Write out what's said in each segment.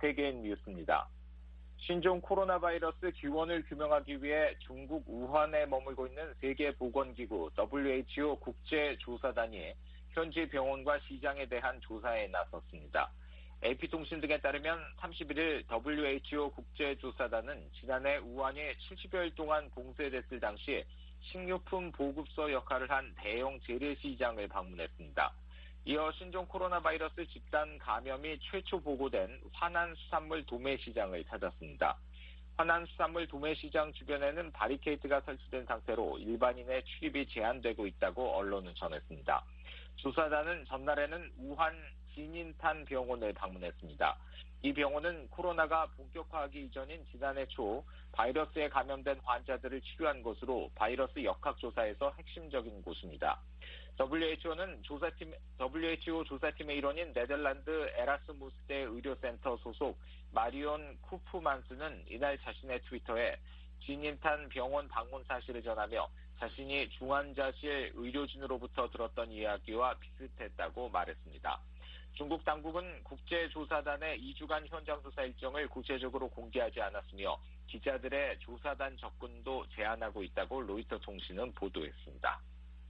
세계인 뉴스입니다. 신종 코로나 바이러스 기원을 규명하기 위해 중국 우한에 머물고 있는 세계보건기구 WHO 국제조사단이 현지 병원과 시장에 대한 조사에 나섰습니다. AP통신 등에 따르면 31일 WHO 국제조사단은 지난해 우한이 70여일 동안 봉쇄됐을 당시 식료품 보급소 역할을 한 대형 재래시장을 방문했습니다. 이어 신종 코로나 바이러스 집단 감염이 최초 보고된 화난수산물 도매시장을 찾았습니다. 화난수산물 도매시장 주변에는 바리케이트가 설치된 상태로 일반인의 출입이 제한되고 있다고 언론은 전했습니다. 조사단은 전날에는 우한 진인탄 병원을 방문했습니다. 이 병원은 코로나가 본격화하기 이전인 지난해 초 바이러스에 감염된 환자들을 치료한 곳으로 바이러스 역학조사에서 핵심적인 곳입니다. WHO 조사팀의 일원인 네덜란드 에라스무스대 의료센터 소속 마리온 쿠프만스는 이날 자신의 트위터에 진인탄 병원 방문 사실을 전하며 자신이 중환자실 의료진으로부터 들었던 이야기와 비슷했다고 말했습니다. 중국 당국은 국제조사단의 2주간 현장 조사 일정을 구체적으로 공개하지 않았으며 기자들의 조사단 접근도 제한하고 있다고 로이터 통신은 보도했습니다.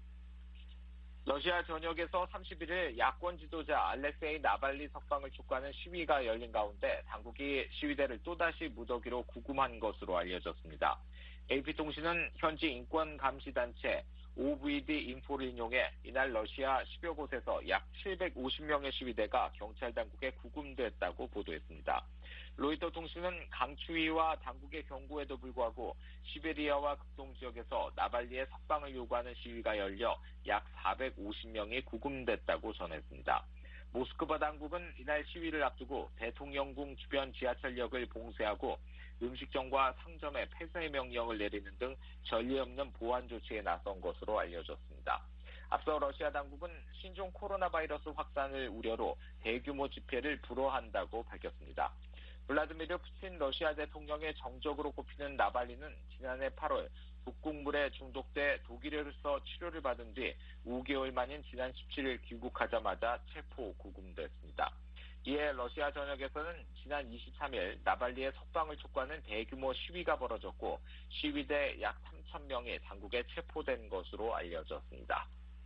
러시아 전역에서 31일 야권 지도자 알렉세이 나발리 석방을 촉구하는 시위가 열린 가운데 당국이 시위대를 또다시 무더기로 구금한 것으로 알려졌습니다. AP통신은 현지 인권감시단체 OVD 인포를 인용해 이날 러시아 10여 곳에서 약 750명의 시위대가 경찰 당국에 구금됐다고 보도했습니다. 로이터 통신은 강추위와 당국의 경고에도 불구하고 시베리아와 극동 지역에서 나발리의 석방을 요구하는 시위가 열려 약 450명이 구금됐다고 전했습니다. 모스크바 당국은 이날 시위를 앞두고 대통령궁 주변 지하철역을 봉쇄하고 음식점과 상점에 폐쇄 명령을 내리는 등 전례 없는 보안 조치에 나선 것으로 알려졌습니다. 앞서 러시아 당국은 신종 코로나 바이러스 확산을 우려로 대규모 집회를 불허한다고 밝혔습니다. 블라디미르 푸틴 러시아 대통령의 정적으로 꼽히는 나발리는 지난해 8월 독극물에 중독돼 독일에서 치료를 받은 뒤 5개월 만인 지난 17일 귀국하자마자 체포 구금됐습니다. 이에 러시아 전역에서는 지난 23일 나발리의 석방을 촉구하는 대규모 시위가 벌어졌고 시위대 약 3,000명이 당국에 체포된 것으로 알려졌습니다.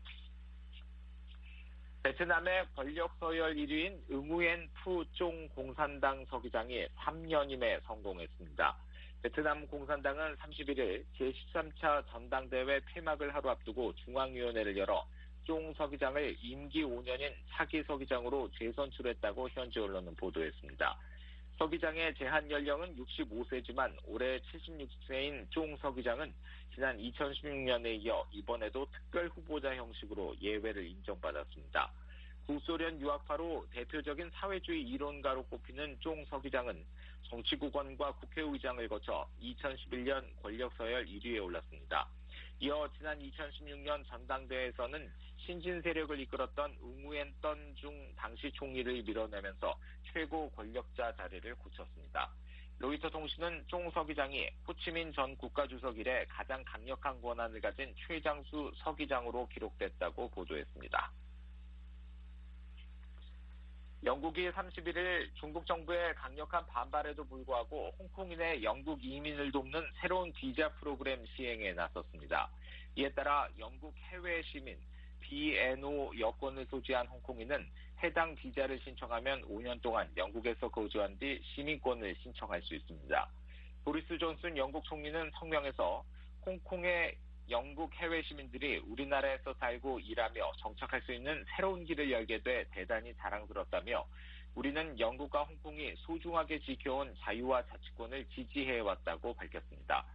베트남의 권력 서열 1위인 응우엔 푸 쫑 공산당 서기장이 3연임에 성공했습니다. 베트남 공산당은 31일 제13차 전당대회 폐막을 하루 앞두고 중앙위원회를 열어 쫑 서기장을 임기 5년인 차기 서기장으로 재선출했다고 현지 언론은 보도했습니다. 서기장의 제한 연령은 65세지만 올해 76세인 쫑 서기장은 지난 2016년에 이어 이번에도 특별 후보자 형식으로 예외를 인정받았습니다. 구소련 유학파로 대표적인 사회주의 이론가로 꼽히는 쫑 서기장은 정치국원과 국회의장을 거쳐 2011년 권력 서열 1위에 올랐습니다. 이어 지난 2016년 전당대회에서는 신진 세력을 이끌었던 응우엔 떤중 당시 총리를 밀어내면서 최고 권력자 자리를 굳혔습니다. 로이터 통신은 쫑 서기장이 호치민 전 국가주석 이래 가장 강력한 권한을 가진 최장수 서기장으로 기록됐다고 보도했습니다. 영국이 31일 중국 정부의 강력한 반발에도 불구하고 홍콩인의 영국 이민을 돕는 새로운 비자 프로그램 시행에 나섰습니다. 이에 따라 영국 해외 시민 BNO 여권을 소지한 홍콩인은 해당 비자를 신청하면 5년 동안 영국에서 거주한 뒤 시민권을 신청할 수 있습니다. 보리스 존슨 영국 총리는 성명에서 홍콩의 영국 해외 시민들이 우리나라에서 살고 일하며 정착할 수 있는 새로운 길을 열게 돼 대단히 자랑스럽다며 우리는 영국과 홍콩이 소중하게 지켜온 자유와 자치권을 지지해왔다고 밝혔습니다.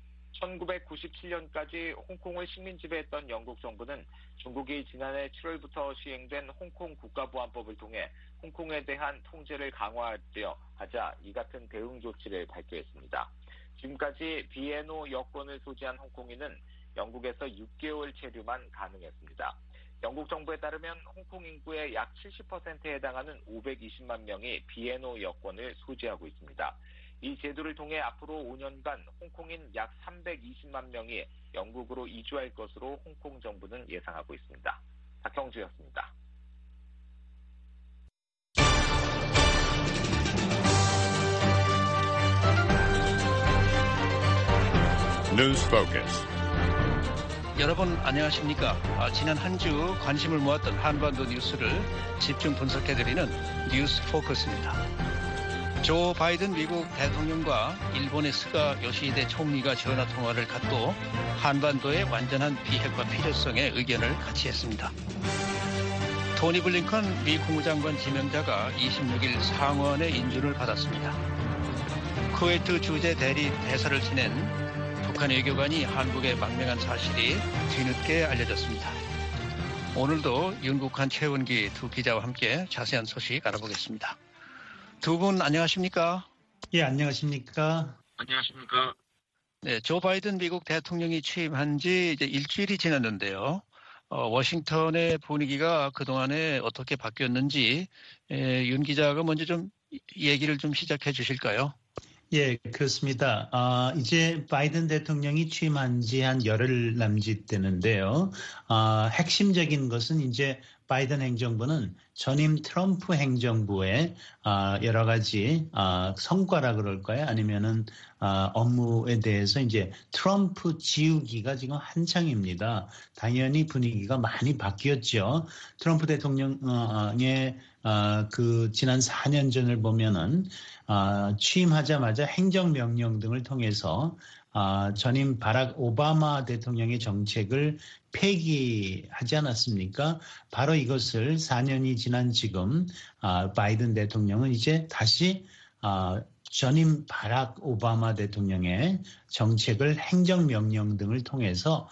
1997년까지 홍콩을 식민 지배했던 영국 정부는 중국이 지난해 7월부터 시행된 홍콩 국가보안법을 통해 홍콩에 대한 통제를 강화하려 하자 이 같은 대응 조치를 발표했습니다. 지금까지 BNO 여권을 소지한 홍콩인은 영국에서 6개월 체류만 가능했습니다. 영국 정부에 따르면 홍콩 인구의 약 70%에 해당하는 520만 명이 BNO 여권을 소지하고 있습니다. 이 제도를 통해 앞으로 5년간 홍콩인 약 320만 명이 영국으로 이주할 것으로 홍콩 정부는 예상하고 있습니다. 박형주였습니다. News Focus. 여러분 안녕하십니까? 지난 한 주 관심을 모았던 한반도 뉴스를 집중 분석해드리는 뉴스 포커스입니다. 조 바이든 미국 대통령과 일본의 스가 요시히데 총리가 전화 통화를 갖고 한반도의 완전한 비핵화 필요성에 의견을 같이 했습니다. 토니 블링컨 미 국무장관 지명자가 26일 상원의 인준을 받았습니다. 쿠웨이트 주재 대리 대사를 지낸 북한 외교관이 한국에 망명한 사실이 뒤늦게 알려졌습니다. 오늘도 윤국한 최원기 두 기자와 함께 자세한 소식 알아보겠습니다. 두 분 안녕하십니까? 예, 안녕하십니까? 안녕하십니까? 네, 조 바이든 미국 대통령이 취임한 지 이제 일주일이 지났는데요. 워싱턴의 분위기가 그동안에 어떻게 바뀌었는지 윤 기자가 먼저 좀 얘기를 좀 시작해 주실까요? 예, 그렇습니다. 이제 바이든 대통령이 취임한 지 한 열흘 남짓 되는데요. 핵심적인 것은 이제 바이든 행정부는 전임 트럼프 행정부의 여러 가지 성과라 그럴까요? 아니면은 업무에 대해서 이제 트럼프 지우기가 지금 한창입니다. 당연히 분위기가 많이 바뀌었죠. 트럼프 대통령의 그 지난 4년 전을 보면은 취임하자마자 행정명령 등을 통해서 전임 바락 오바마 대통령의 정책을 폐기하지 않았습니까? 바로 이것을 4년이 지난 지금 바이든 대통령은 이제 다시 전임 바락 오바마 대통령의 정책을 행정명령 등을 통해서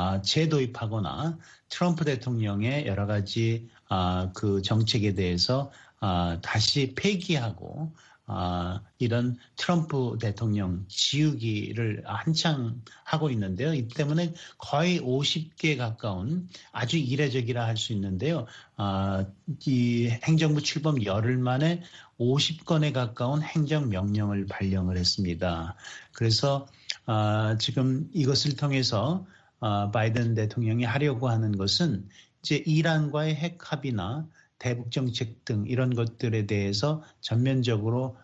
재도입하거나 트럼프 대통령의 여러 가지 그 정책에 대해서 다시 폐기하고 이런 트럼프 대통령 지우기를 한창 하고 있는데요. 이 때문에 거의 50개 가까운 아주 이례적이라 할 수 있는데요. 이 행정부 출범 열흘 만에 50건에 가까운 행정명령을 발령을 했습니다. 그래서 지금 이것을 통해서 바이든 대통령이 하려고 하는 것은 이제 이란과의 핵 합의나 대북 정책 등 이런 것들에 대해서 전면적으로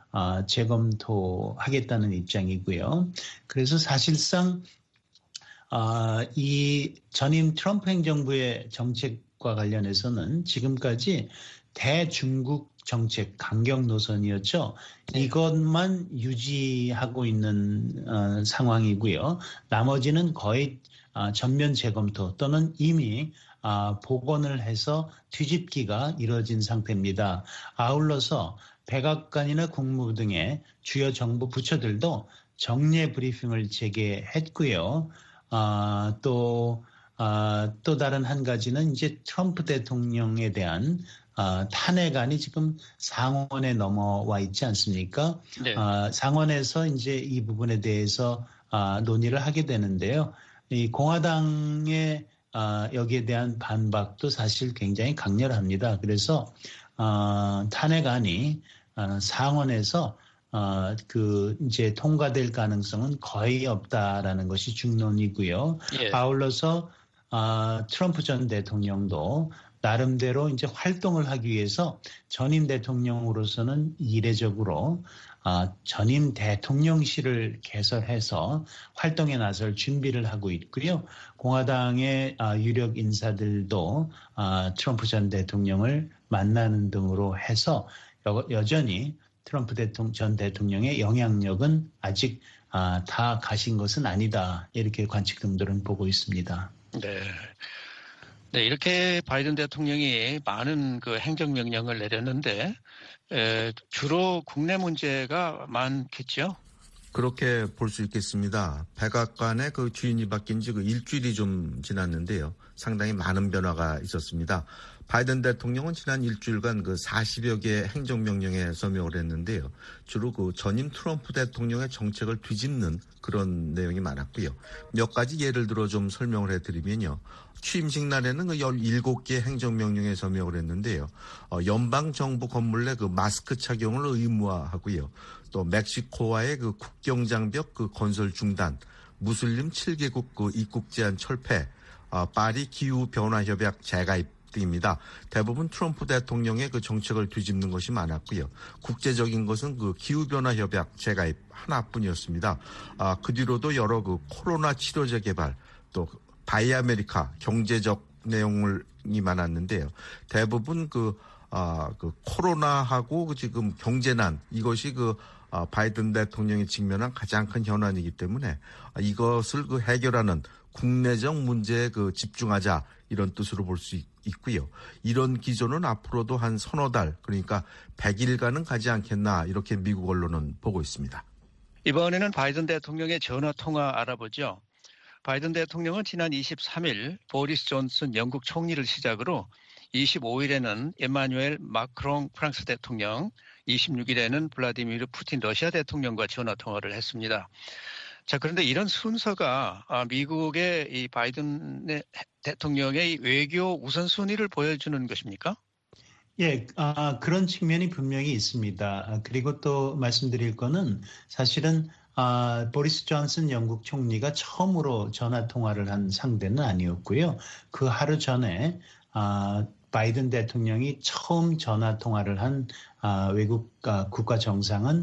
재검토하겠다는 입장이고요. 그래서 사실상 이 전임 트럼프 행정부의 정책과 관련해서는 지금까지 대중국 정책 강경 노선이었죠. 이것만 유지하고 있는 상황이고요. 나머지는 거의 전면 재검토 또는 이미 복원을 해서 뒤집기가 이뤄진 상태입니다. 아울러서 백악관이나 국무부 등의 주요 정부 부처들도 정례 브리핑을 재개했고요. 또 다른 한 가지는 이제 트럼프 대통령에 대한 탄핵안이 지금 상원에 넘어와 있지 않습니까? 네. 상원에서 이제 이 부분에 대해서 논의를 하게 되는데요. 이 공화당의 여기에 대한 반박도 사실 굉장히 강렬합니다. 그래서 탄핵안이 상원에서 이제 통과될 가능성은 거의 없다라는 것이 중론이고요. 예. 아울러서 트럼프 전 대통령도 나름대로 이제 활동을 하기 위해서 전임 대통령으로서는 이례적으로 전임 대통령실을 개설해서 활동에 나설 준비를 하고 있고요. 공화당의 유력 인사들도 트럼프 전 대통령을 만나는 등으로 해서 여전히 트럼프 전 대통령의 영향력은 아직 다 가신 것은 아니다. 이렇게 관측등들은 보고 있습니다. 네, 이렇게 바이든 대통령이 많은 그 행정명령을 내렸는데 주로 국내 문제가 많겠죠? 그렇게 볼 수 있겠습니다. 백악관의 그 주인이 바뀐 지 그 일주일이 좀 지났는데요. 상당히 많은 변화가 있었습니다. 바이든 대통령은 지난 일주일간 그 40여 개의 행정명령에 서명을 했는데요. 주로 그 전임 트럼프 대통령의 정책을 뒤집는 그런 내용이 많았고요. 몇 가지 예를 들어 좀 설명을 해드리면요. 취임식 날에는 그 17개 행정명령에 서명을 했는데요. 연방정부 건물 내 그 마스크 착용을 의무화하고요. 또 멕시코와의 그 국경장벽 그 건설 중단, 무슬림 7개국 그 입국 제한 철폐, 파리 기후변화협약 재가입 등입니다. 대부분 트럼프 대통령의 그 정책을 뒤집는 것이 많았고요. 국제적인 것은 그 기후변화 협약 재가입 하나뿐이었습니다. 그 뒤로도 여러 그 코로나 치료제 개발, 또 바이 아메리카 경제적 내용이 많았는데요. 대부분 그 코로나하고 지금 경제난 이것이 바이든 대통령이 직면한 가장 큰 현안이기 때문에 이것을 해결하는 국내적 문제에 집중하자 이런 뜻으로 볼 수 있고요. 이런 기조는 앞으로도 한 서너 달, 그러니까 100일간은 가지 않겠나 이렇게 미국 언론은 보고 있습니다. 이번에는 바이든 대통령의 전화 통화 알아보죠. 바이든 대통령은 지난 23일 보리스 존슨 영국 총리를 시작으로 25일에는 에마뉴엘 마크롱 프랑스 대통령, 26일에는 블라디미르 푸틴 러시아 대통령과 전화 통화를 했습니다. 자, 그런데 이런 순서가 미국의 이 바이든 대통령의 외교 우선순위를 보여주는 것입니까? 예, 그런 측면이 분명히 있습니다. 그리고 또 말씀드릴 거는 사실은 보리스 존슨 영국 총리가 처음으로 전화 통화를 한 상대는 아니었고요. 그 하루 전에 바이든 대통령이 처음 전화 통화를 한 외국 국가 정상은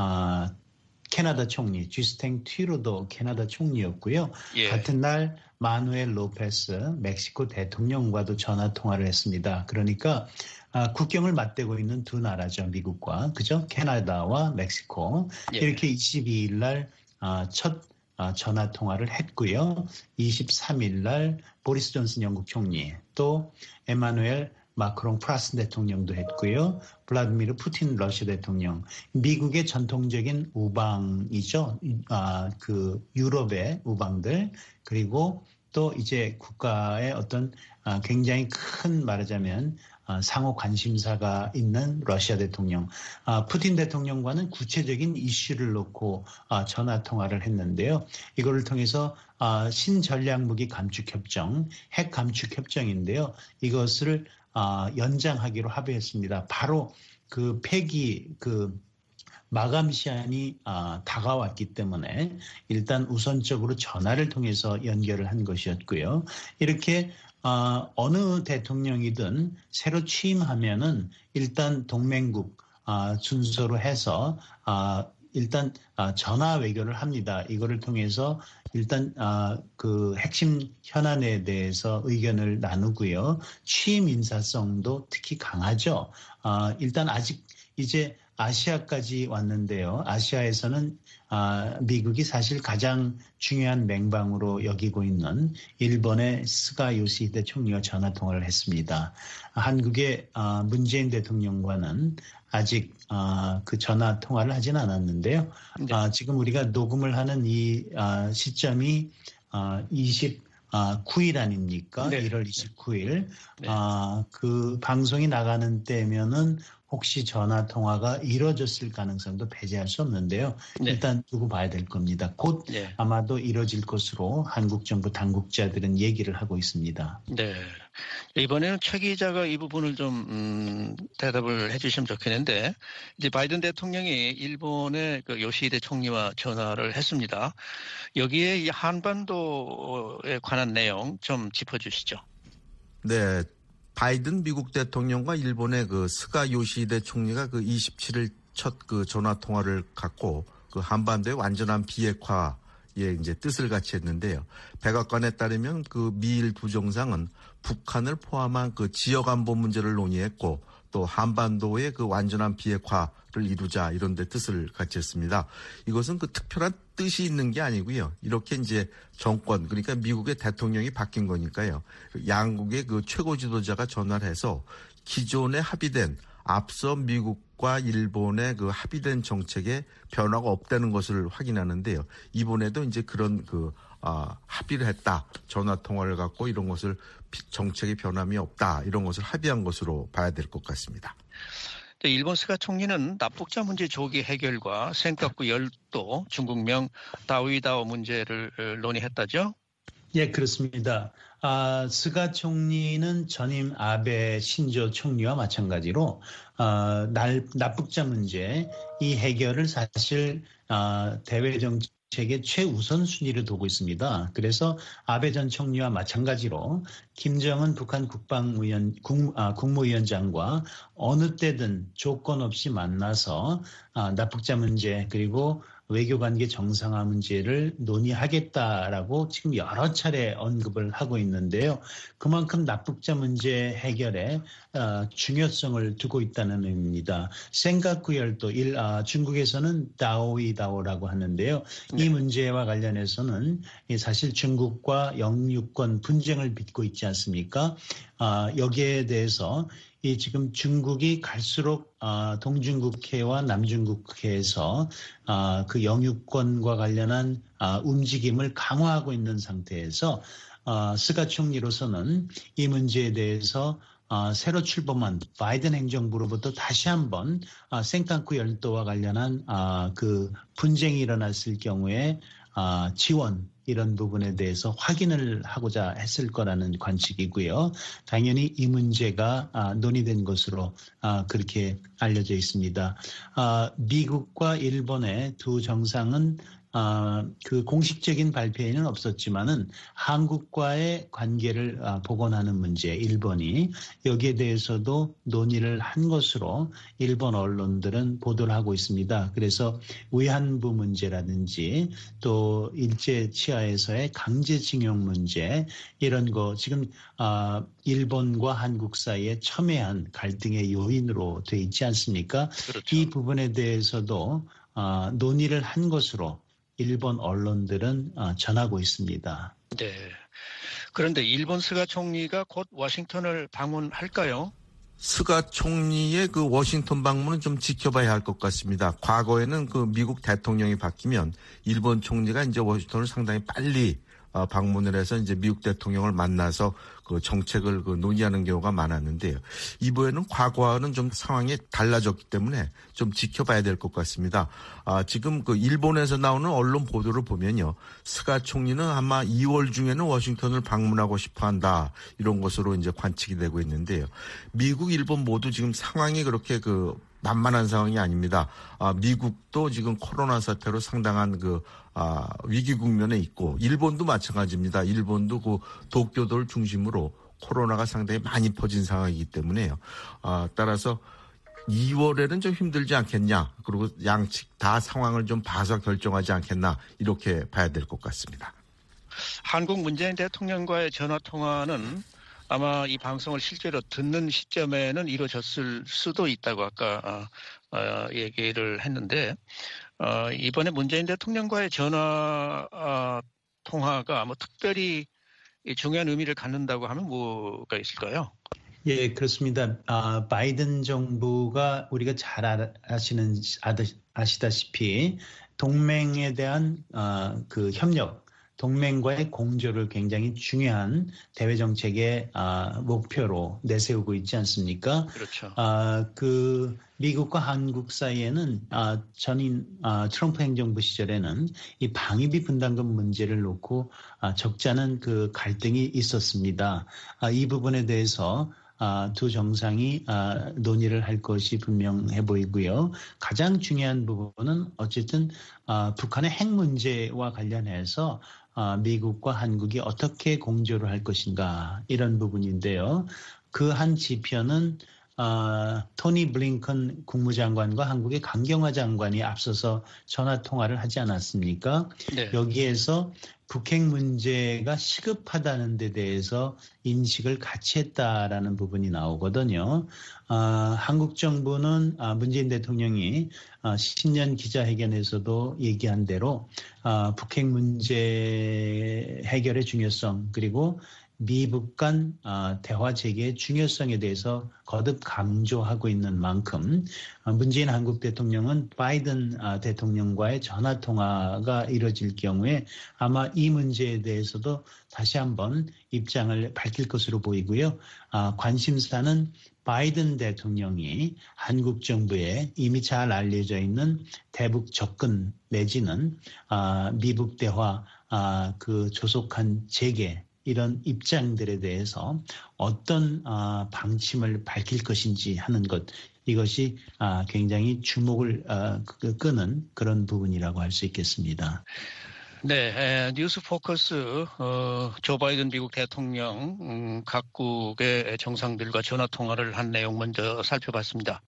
캐나다 총리 주스틴 트루도 캐나다 총리였고요. 예. 같은 날 마누엘 로페스 멕시코 대통령과도 전화 통화를 했습니다. 그러니까 국경을 맞대고 있는 두 나라죠. 미국과 그죠? 캐나다와 멕시코. 예. 이렇게 22일 날 첫 전화 통화를 했고요. 23일 날 보리스 존슨 영국 총리 또 에마누엘 마크롱 프랑스 대통령도 했고요. 블라디미르 푸틴 러시아 대통령, 미국의 전통적인 우방이죠. 그 유럽의 우방들, 그리고 또 이제 국가의 어떤 굉장히 큰 말하자면 상호 관심사가 있는 러시아 대통령, 푸틴 대통령과는 구체적인 이슈를 놓고 전화 통화를 했는데요. 이거를 통해서 신전략무기 감축협정, 핵 감축협정인데요. 이것을 연장하기로 합의했습니다. 바로 그 폐기 마감 시한이 다가왔기 때문에 일단 우선적으로 전화를 통해서 연결을 한 것이었고요. 이렇게 어느 대통령이든 새로 취임하면은 일단 동맹국 순서로 해서 일단 전화 외교를 합니다. 이거를 통해서 일단 그 핵심 현안에 대해서 의견을 나누고요. 취임 인사성도 특히 강하죠. 일단 아직 이제 아시아까지 왔는데요. 아시아에서는 미국이 사실 가장 중요한 맹방으로 여기고 있는 일본의 스가 요시히데 총리와 전화 통화를 했습니다. 한국의 문재인 대통령과는 아직 그 전화 통화를 하진 않았는데요. 네. 지금 우리가 녹음을 하는 이 시점이 29일 아닙니까? 네. 1월 29일. 네. 그 방송이 나가는 때면은 혹시 전화 통화가 이루어졌을 가능성도 배제할 수 없는데요. 네. 일단 두고 봐야 될 겁니다. 곧 네. 아마도 이루어질 것으로 한국 정부 당국자들은 얘기를 하고 있습니다. 네. 이번에는 최 기자가 이 부분을 좀 대답을 해주시면 좋겠는데, 이제 바이든 대통령이 일본의 그 요시히데 총리와 전화를 했습니다. 여기에 이 한반도에 관한 내용 좀 짚어주시죠. 네. 바이든 미국 대통령과 일본의 그 스가 요시히데 총리가 그 27일 첫 그 전화 통화를 갖고 그 한반도의 완전한 비핵화에 이제 뜻을 같이 했는데요. 백악관에 따르면 그 미일 두 정상은 북한을 포함한 그 지역 안보 문제를 논의했고 또 한반도의 그 완전한 비핵화를 이루자 이런 데 뜻을 같이 했습니다. 이것은 그 특별한 뜻이 있는 게 아니고요. 이렇게 이제 정권, 그러니까 미국의 대통령이 바뀐 거니까요. 양국의 그 최고 지도자가 전화를 해서 기존에 합의된 앞서 미국과 일본의 그 합의된 정책에 변화가 없다는 것을 확인하는데요. 이번에도 이제 그런 합의를 했다. 전화 통화를 갖고 이런 것을 정책의 변함이 없다. 이런 것을 합의한 것으로 봐야 될 것 같습니다. 일본 스가 총리는 납북자 문제 조기 해결과 센카쿠 열도 중국명 다위다오 문제를 논의했다죠? 예, 그렇습니다. 스가 총리는 전임 아베 신조 총리와 마찬가지로 납북자 문제 이 해결을 사실 대외 정치 정책의 최우선 순위를 두고 있습니다. 그래서 아베 전 총리와 마찬가지로 김정은 북한 국무위원장과 어느 때든 조건 없이 만나서 납북자 문제 그리고 외교관계 정상화 문제를 논의하겠다라고 지금 여러 차례 언급을 하고 있는데요. 그만큼 납북자 문제 해결에 중요성을 두고 있다는 의미입니다. 센가쿠 열도, 중국에서는 다오이다오라고 하는데요. 이 문제와 관련해서는 사실 중국과 영유권 분쟁을 빚고 있지 않습니까? 여기에 대해서 지금 중국이 갈수록 동중국해와 남중국해에서 그 영유권과 관련한 움직임을 강화하고 있는 상태에서 스가 총리로서는 이 문제에 대해서 새로 출범한 바이든 행정부로부터 다시 한번 센카쿠 열도와 관련한 그 분쟁이 일어났을 경우에 지원 이런 부분에 대해서 확인을 하고자 했을 거라는 관측이고요. 당연히 이 문제가 논의된 것으로 그렇게 알려져 있습니다. 미국과 일본의 두 정상은 그 공식적인 발표에는 없었지만은 한국과의 관계를 복원하는 문제, 일본이 여기에 대해서도 논의를 한 것으로 일본 언론들은 보도를 하고 있습니다. 그래서 위안부 문제라든지 또 일제 치하에서의 강제징용 문제 이런 거 지금 일본과 한국 사이에 첨예한 갈등의 요인으로 돼 있지 않습니까? 그렇죠. 이 부분에 대해서도 논의를 한 것으로 일본 언론들은 전하고 있습니다. 네. 그런데 일본 스가 총리가 곧 워싱턴을 방문할까요? 스가 총리의 그 워싱턴 방문은 좀 지켜봐야 할 것 같습니다. 과거에는 그 미국 대통령이 바뀌면 일본 총리가 이제 워싱턴을 상당히 빨리 방문을 해서 이제 미국 대통령을 만나서 그 정책을 논의하는 경우가 많았는데요. 이번에는 과거와는 좀 상황이 달라졌기 때문에 좀 지켜봐야 될 것 같습니다. 지금 그 일본에서 나오는 언론 보도를 보면요. 스가 총리는 아마 2월 중에는 워싱턴을 방문하고 싶어 한다. 이런 것으로 이제 관측이 되고 있는데요. 미국, 일본 모두 지금 상황이 그렇게 만만한 상황이 아닙니다. 미국도 지금 코로나 사태로 상당한 위기 국면에 있고, 일본도 마찬가지입니다. 일본도 그 도쿄도를 중심으로 코로나가 상당히 많이 퍼진 상황이기 때문에요. 따라서 2월에는 좀 힘들지 않겠냐. 그리고 양측 다 상황을 좀 봐서 결정하지 않겠나. 이렇게 봐야 될 것 같습니다. 한국 문재인 대통령과의 전화통화는 아마 이 방송을 실제로 듣는 시점에는 이루어졌을 수도 있다고 아까 얘기를 했는데 이번에 문재인 대통령과의 전화 통화가 뭐 특별히 중요한 의미를 갖는다고 하면 뭐가 있을까요? 예, 그렇습니다. 바이든 정부가 우리가 잘 아시다시피 동맹에 대한 그 협력, 동맹과의 공조를 굉장히 중요한 대외 정책의 목표로 내세우고 있지 않습니까? 그렇죠. 그 미국과 한국 사이에는 전인 트럼프 행정부 시절에는 이 방위비 분담금 문제를 놓고 적지 않은 그 갈등이 있었습니다. 이 부분에 대해서 두 정상이 논의를 할 것이 분명해 보이고요. 가장 중요한 부분은 어쨌든 북한의 핵 문제와 관련해서 미국과 한국이 어떻게 공조를 할 것인가 이런 부분인데요. 그 한 지표는 토니 블링컨 국무장관과 한국의 강경화 장관이 앞서서 전화 통화를 하지 않았습니까? 네. 여기에서 북핵 문제가 시급하다는 데 대해서 인식을 같이 했다라는 부분이 나오거든요. 한국 정부는 문재인 대통령이 신년 기자회견에서도 얘기한 대로 북핵 문제 해결의 중요성 그리고 미북 간 대화 재개의 중요성에 대해서 거듭 강조하고 있는 만큼 문재인 한국 대통령은 바이든 대통령과의 전화통화가 이뤄질 경우에 아마 이 문제에 대해서도 다시 한번 입장을 밝힐 것으로 보이고요. 관심사는 바이든 대통령이 한국 정부에 이미 잘 알려져 있는 대북 접근 내지는 미북 대화 그 조속한 재개 이런 입장들에 대해서 어떤 방침을 밝힐 것인지 하는 것, 이것이 굉장히 주목을 끄는 그런 부분이라고 할 수 있겠습니다. 네, 뉴스 포커스 조 바이든 미국 대통령 각국의 정상들과 전화 통화를 한 내용 먼저 살펴봤습니다.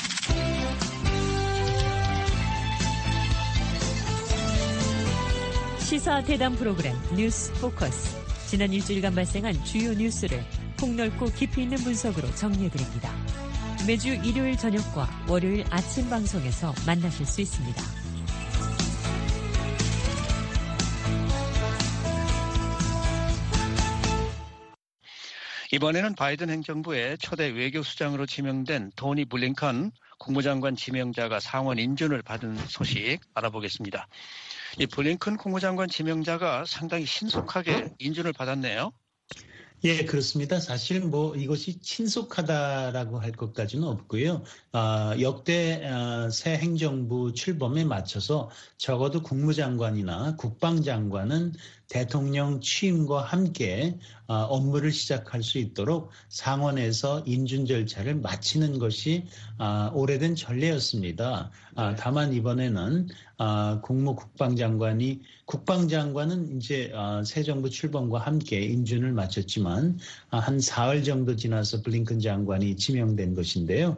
시사 대담 프로그램 뉴스 포커스. 지난 일주일간 발생한 주요 뉴스를 폭넓고 깊이 있는 분석으로 정리해드립니다. 매주 일요일 저녁과 월요일 아침 방송에서 만나실 수 있습니다. 이번에는 바이든 행정부의 초대 외교수장으로 지명된 토니 블링컨 국무장관 지명자가 상원 인준을 받은 소식 알아보겠습니다. 이 블링컨 국무장관 지명자가 상당히 신속하게 인준을 받았네요. 예, 그렇습니다. 사실 이것이 신속하다라고 할 것까지는 없고요. 역대 새 행정부 출범에 맞춰서 적어도 국무장관이나 국방장관은 대통령 취임과 함께 업무를 시작할 수 있도록 상원에서 인준 절차를 마치는 것이 오래된 전례였습니다. 다만 이번에는 국방장관은 이제 새 정부 출범과 함께 인준을 마쳤지만 한 사흘 정도 지나서 블링컨 장관이 지명된 것인데요.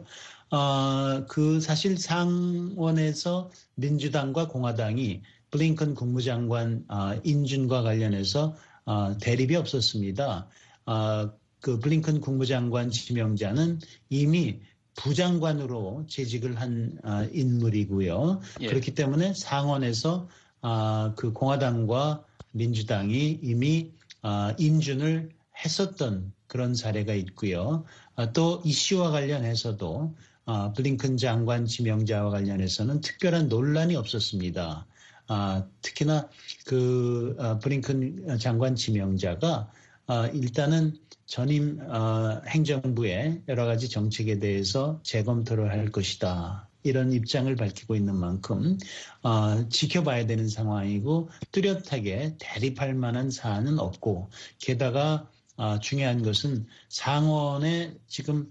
사실 상원에서 민주당과 공화당이 블링컨 국무장관 인준과 관련해서 대립이 없었습니다. 그 블링컨 국무장관 지명자는 이미 부장관으로 재직을 한 인물이고요. 예. 그렇기 때문에 상원에서 그 공화당과 민주당이 이미 인준을 했었던 그런 사례가 있고요. 또 이슈와 관련해서도 블링컨 장관 지명자와 관련해서는 특별한 논란이 없었습니다. 특히나 그 블링컨 장관 지명자가 일단은 전임 행정부의 여러 가지 정책에 대해서 재검토를 할 것이다. 이런 입장을 밝히고 있는 만큼 지켜봐야 되는 상황이고 뚜렷하게 대립할 만한 사안은 없고 게다가 중요한 것은 상원의 지금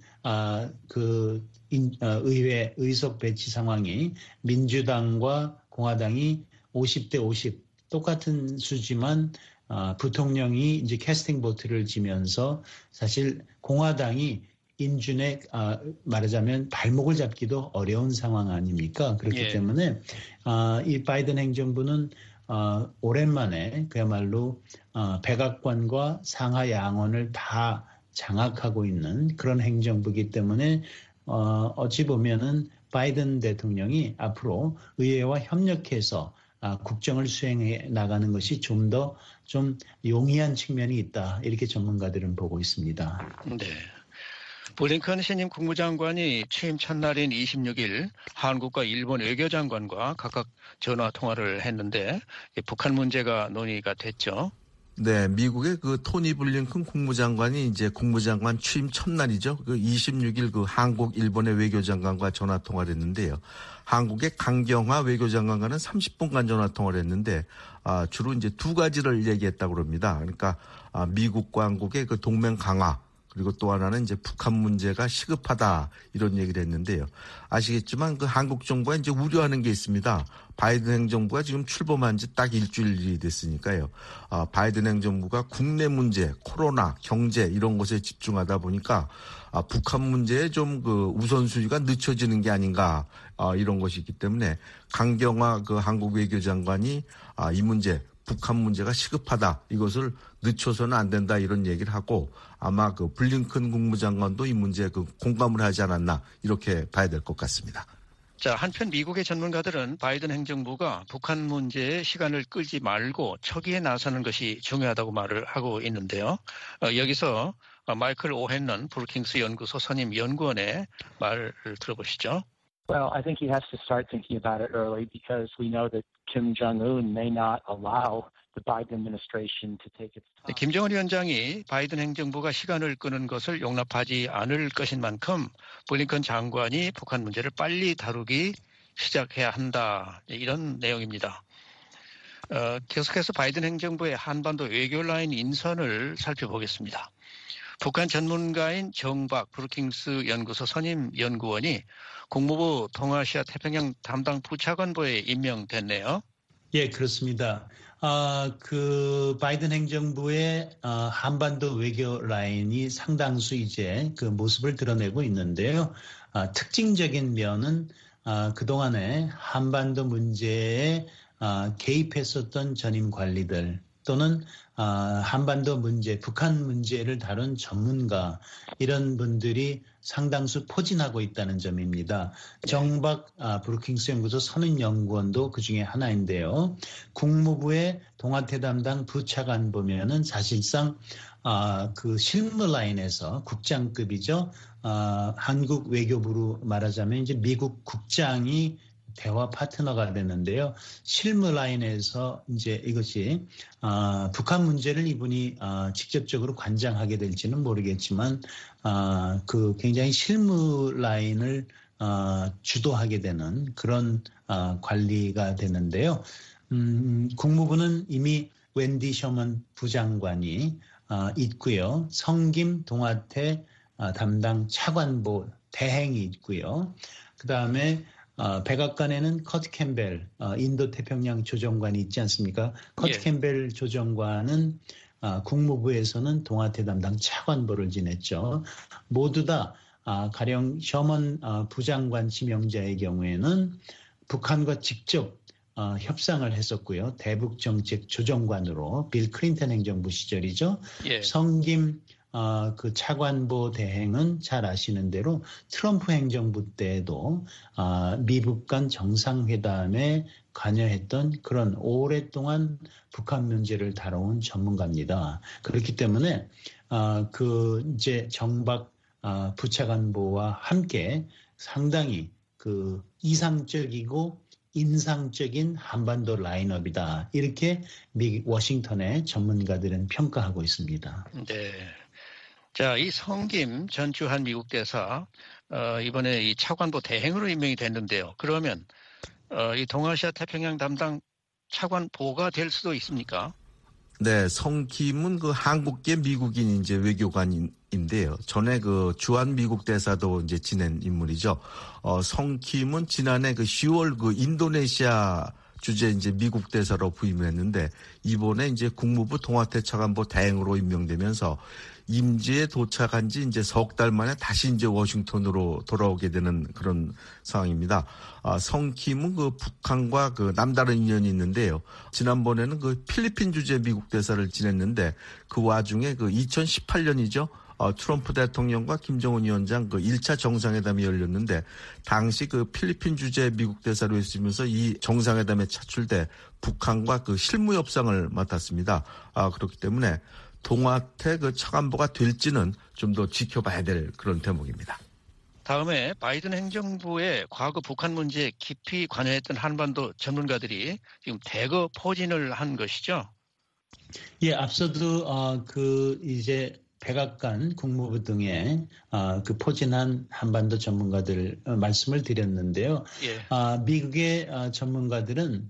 의회 의석 배치 상황이 민주당과 공화당이 50대 50 똑같은 수지만 부통령이 이제 캐스팅 보트를 지면서 사실 공화당이 인준에 말하자면 발목을 잡기도 어려운 상황 아닙니까? 그렇기 때문에 이 바이든 행정부는 오랜만에 그야말로 백악관과 상하 양원을 다 장악하고 있는 그런 행정부이기 때문에 어찌 보면은 바이든 대통령이 앞으로 의회와 협력해서 국정을 수행해 나가는 것이 좀 용이한 측면이 있다. 이렇게 전문가들은 보고 있습니다. 네. 블링컨 신임 국무장관이 취임 첫날인 26일 한국과 일본 외교장관과 각각 전화 통화를 했는데 북한 문제가 논의가 됐죠. 네, 미국의 그 토니 블링컨 국무장관이 이제 국무장관 취임 첫날이죠. 그 26일 그 한국, 일본의 외교장관과 전화 통화를 했는데요. 한국의 강경화 외교장관과는 30분간 전화 통화를 했는데, 주로 이제 두 가지를 얘기했다고 합니다. 그러니까, 미국과 한국의 그 동맹 강화, 그리고 또 하나는 이제 북한 문제가 시급하다 이런 얘기를 했는데요. 아시겠지만 그 한국 정부가 이제 우려하는 게 있습니다. 바이든 행정부가 지금 출범한 지 딱 일주일이 됐으니까요. 바이든 행정부가 국내 문제, 코로나, 경제 이런 것에 집중하다 보니까 북한 문제에 좀 그 우선순위가 늦춰지는 게 아닌가 이런 것이 있기 때문에 강경화 그 한국 외교장관이 이 문제 북한 문제가 시급하다. 이것을 늦춰서는 안 된다. 이런 얘기를 하고 아마 그 블링컨 국무장관도 이 문제에 그 공감을 하지 않았나 이렇게 봐야 될 것 같습니다. 자, 한편 미국의 전문가들은 바이든 행정부가 북한 문제에 시간을 끌지 말고 초기에 나서는 것이 중요하다고 말을 하고 있는데요. 여기서 마이클 오헨런 브루킹스 연구소 선임 연구원의 말을 들어보시죠. Well, I think he has to start thinking about it early because we know that Kim Jong-un may not allow the Biden administration to take its time. 김정은 위원장이 바이든 행정부가 시간을 끄는 것을 용납하지 않을 것인 만큼 블링컨 장관이 북한 문제를 빨리 다루기 시작해야 한다. 이런 내용입니다. 계속해서 바이든 행정부의 한반도 외교 라인 인선을 살펴보겠습니다. 북한 전문가인 정박 브루킹스 연구소 선임 연구원이 국무부 동아시아 태평양 담당 부차관보에 임명됐네요. 예, 그렇습니다. 그 바이든 행정부의 한반도 외교 라인이 상당수 이제 그 모습을 드러내고 있는데요. 특징적인 면은 그동안에 한반도 문제에 개입했었던 전임 관리들 또는 한반도 문제, 북한 문제를 다룬 전문가 이런 분들이 상당수 포진하고 있다는 점입니다. 정박 브루킹스 연구소 선임연구원도 그중에 하나인데요. 국무부의 동아태 담당 부차관 보면은 사실상 그 실무 라인에서 국장급이죠. 한국 외교부로 말하자면 이제 미국 국장이 대화 파트너가 되는데요. 실무 라인에서 이제 이것이 북한 문제를 이분이 직접적으로 관장하게 될지는 모르겠지만 그 굉장히 실무 라인을 주도하게 되는 그런 관리가 되는데요. 국무부는 이미 웬디 셔먼 부장관이 있고요. 성김 동아태 담당 차관보 대행이 있고요. 그다음에 백악관에는 커트 캠벨 인도태평양 조정관이 있지 않습니까? 커트 캠벨 조정관은 국무부에서는 동아태 담당 차관보를 지냈죠. 모두 다 가령 셔먼 부장관 지명자의 경우에는 북한과 직접 협상을 했었고요. 대북정책 조정관으로 빌 클린턴 행정부 시절이죠. 성김 그 차관보 대행은 잘 아시는 대로 트럼프 행정부 때에도 미북 간 정상회담에 관여했던 그런 오랫동안 북한 문제를 다뤄온 전문가입니다. 그렇기 때문에 그 이제 정박 부차관보와 함께 상당히 그 이상적이고 인상적인 한반도 라인업이다. 이렇게 워싱턴의 전문가들은 평가하고 있습니다. 네. 자, 이 성김 전 주한 미국 대사 이번에 이 차관보 대행으로 임명이 됐는데요. 그러면 이 동아시아 태평양 담당 차관보가 될 수도 있습니까? 네, 성김은 그 한국계 미국인 이제 외교관인데요. 전에 그 주한 미국 대사도 이제 지낸 인물이죠. 성김은 지난해 그 10월 그 인도네시아 주재 이제 미국 대사로 부임을 했는데 이번에 이제 국무부 동아태 차관보 대행으로 임명되면서 임지에 도착한 지 이제 석 달 만에 다시 이제 워싱턴으로 돌아오게 되는 그런 상황입니다. 성킴은 그 북한과 그 남다른 인연이 있는데요. 지난번에는 그 필리핀 주재 미국 대사를 지냈는데 그 와중에 그 2018년이죠. 트럼프 대통령과 김정은 위원장 그 1차 정상회담이 열렸는데 당시 그 필리핀 주재 미국 대사로 있으면서 이 정상회담에 차출돼 북한과 그 실무 협상을 맡았습니다. 그렇기 때문에 동아태 그 차관보가 될지는 좀 더 지켜봐야 될 그런 대목입니다. 다음에 바이든 행정부의 과거 북한 문제에 깊이 관여했던 한반도 전문가들이 지금 대거 포진을 한 것이죠. 예, 앞서도 그 이제 백악관, 국무부 등의 그 포진한 한반도 전문가들 말씀을 드렸는데요. 미국의 전문가들은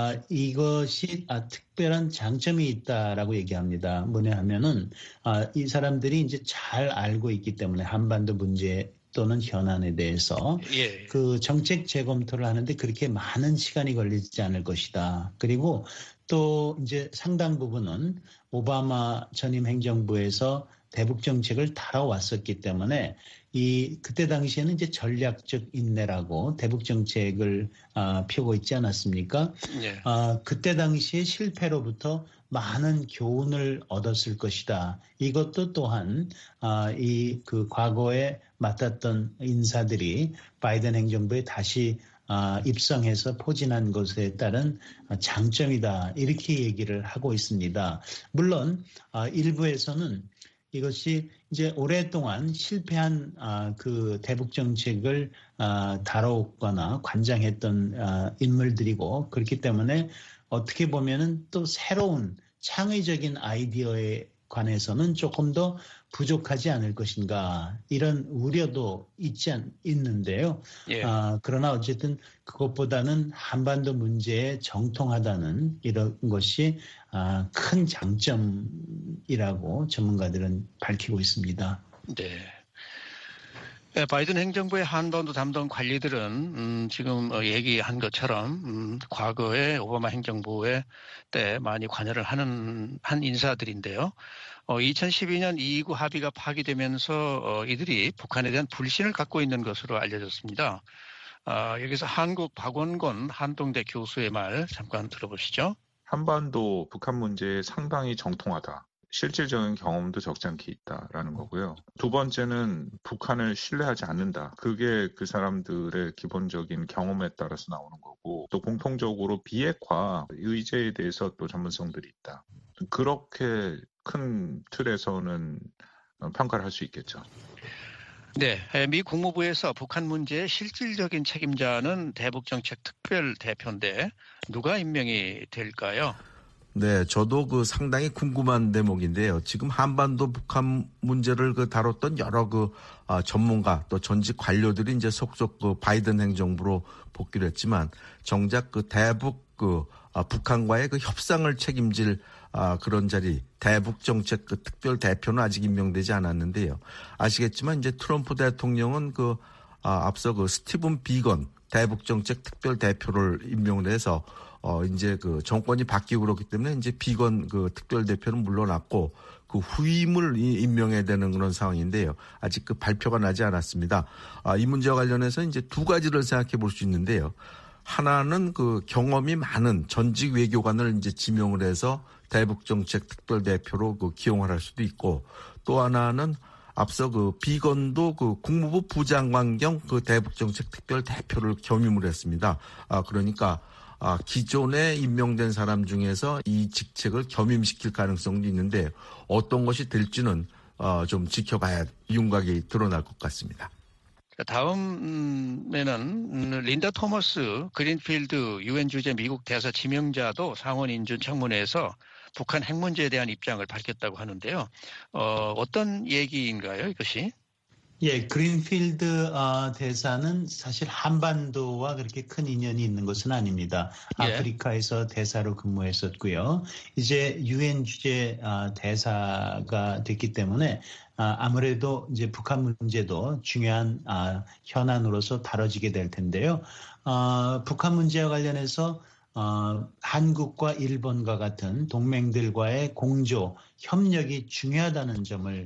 이것이 특별한 장점이 있다라고 얘기합니다. 뭐냐 하면은 이 사람들이 이제 잘 알고 있기 때문에 한반도 문제 또는 현안에 대해서 그 정책 재검토를 하는데 그렇게 많은 시간이 걸리지 않을 것이다. 그리고 또 이제 상당 부분은 오바마 전임 행정부에서 대북 정책을 다뤄왔었기 때문에 그때 당시에는 이제 전략적 인내라고 대북 정책을 펴고 있지 않았습니까? 그때 당시의 실패로부터 많은 교훈을 얻었을 것이다. 이것도 또한 그 과거에 맡았던 인사들이 바이든 행정부에 다시 입성해서 포진한 것에 따른 장점이다. 이렇게 얘기를 하고 있습니다. 물론 일부에서는 이것이 이제 오랫동안 실패한 그 대북 정책을 다뤄왔거나 관장했던 인물들이고 그렇기 때문에 어떻게 보면은 또 새로운 창의적인 아이디어에 관해서는 조금 더 부족하지 않을 것인가 이런 우려도 있는데요. 예. 그러나 어쨌든 그것보다는 한반도 문제에 정통하다는 이런 것이 큰 장점이라고 전문가들은 밝히고 있습니다. 네. 바이든 행정부의 한반도 담당 관리들은 지금 얘기한 것처럼 과거에 오바마 행정부의 때 많이 관여를 한 인사들인데요. 2012년 2.29 합의가 파기되면서 이들이 북한에 대한 불신을 갖고 있는 것으로 알려졌습니다. 여기서 한국 박원권 한동대 교수의 말 잠깐 들어보시죠. 한반도 북한 문제에 상당히 정통하다. 실질적인 경험도 적지 않게 있다라는 거고요. 두 번째는 북한을 신뢰하지 않는다. 그게 그 사람들의 기본적인 경험에 따라서 나오는 거고, 또 공통적으로 비핵화 의제에 대해서 또 전문성들이 있다. 그렇게 큰 틀에서는 평가를 할 수 있겠죠. 네, 미 국무부에서 북한 문제의 실질적인 책임자는 대북정책 특별대표인데 누가 임명이 될까요? 네, 저도 상당히 궁금한 대목인데요. 지금 한반도 북한 문제를 다뤘던 여러 전문가 또 전직 관료들이 이제 속속 바이든 행정부로 복귀를 했지만 정작 대북 북한과의 협상을 책임질 그런 자리 대북 정책 특별 대표는 아직 임명되지 않았는데요. 아시겠지만 이제 트럼프 대통령은 앞서 스티븐 비건 대북 정책 특별 대표를 임명을 해서 이제 정권이 바뀌고 그렇기 때문에 이제 비건 특별 대표는 물러났고 후임을 임명해야 되는 그런 상황인데요. 아직 발표가 나지 않았습니다. 이 문제와 관련해서 이제 두 가지를 생각해 볼 수 있는데요. 하나는 경험이 많은 전직 외교관을 이제 지명을 해서 대북 정책 특별 대표로 기용을 할 수도 있고, 또 하나는 앞서 비건도 국무부 부장관 겸 대북 정책 특별 대표를 겸임을 했습니다. 그러니까 기존에 임명된 사람 중에서 이 직책을 겸임시킬 가능성도 있는데 어떤 것이 될지는 좀 지켜봐야 윤곽이 드러날 것 같습니다. 다음에는 린다 토머스 그린필드 유엔 주재 미국 대사 지명자도 상원 인준 청문회에서 북한 핵 문제에 대한 입장을 밝혔다고 하는데요. 어떤 얘기인가요, 이것이? 예, 그린필드 대사는 사실 한반도와 그렇게 큰 인연이 있는 것은 아닙니다. 예. 아프리카에서 대사로 근무했었고요. 이제 유엔 주재 대사가 됐기 때문에 아무래도 이제 북한 문제도 중요한 현안으로서 다뤄지게 될 텐데요. 북한 문제와 관련해서 한국과 일본과 같은 동맹들과의 공조, 협력이 중요하다는 점을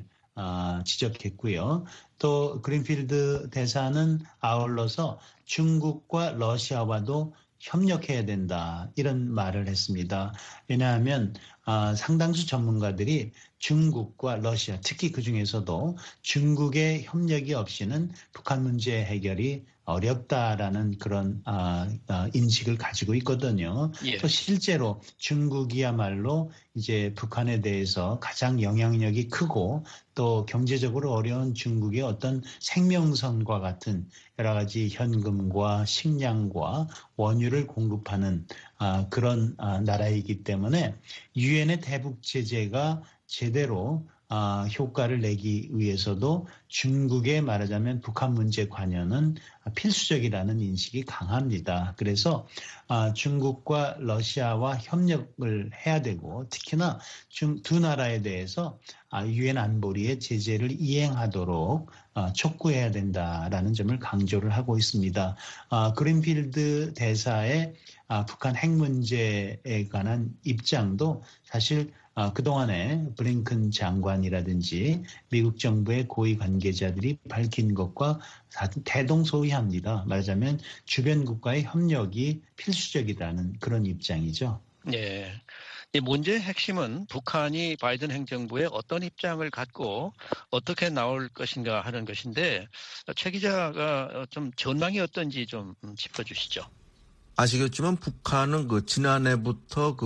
지적했고요. 또 그린필드 대사는 아울러서 중국과 러시아와도 협력해야 된다 이런 말을 했습니다. 왜냐하면 상당수 전문가들이 중국과 러시아, 특히 그중에서도 중국의 협력이 없이는 북한 문제 해결이 어렵다라는 그런 인식을 가지고 있거든요. 예. 또 실제로 중국이야말로 이제 북한에 대해서 가장 영향력이 크고 또 경제적으로 어려운 중국의 어떤 생명선과 같은 여러 가지 현금과 식량과 원유를 공급하는 그런 나라이기 때문에 유엔의 대북 제재가 제대로 효과를 내기 위해서도 중국의 말하자면 북한 문제 관여는 필수적이라는 인식이 강합니다. 그래서 중국과 러시아와 협력을 해야 되고 특히나 두 나라에 대해서 유엔 안보리의 제재를 이행하도록 촉구해야 된다라는 점을 강조를 하고 있습니다. 그린필드 대사의 북한 핵 문제에 관한 입장도 사실 그동안에 블링컨 장관이라든지 미국 정부의 고위 관계자들이 밝힌 것과 대동소이합니다. 말하자면 주변 국가의 협력이 필수적이라는 그런 입장이죠. 네. 이 문제의 핵심은 북한이 바이든 행정부에 어떤 입장을 갖고 어떻게 나올 것인가 하는 것인데 최 기자가 좀 전망이 어떤지 좀 짚어주시죠. 아시겠지만 북한은 지난해부터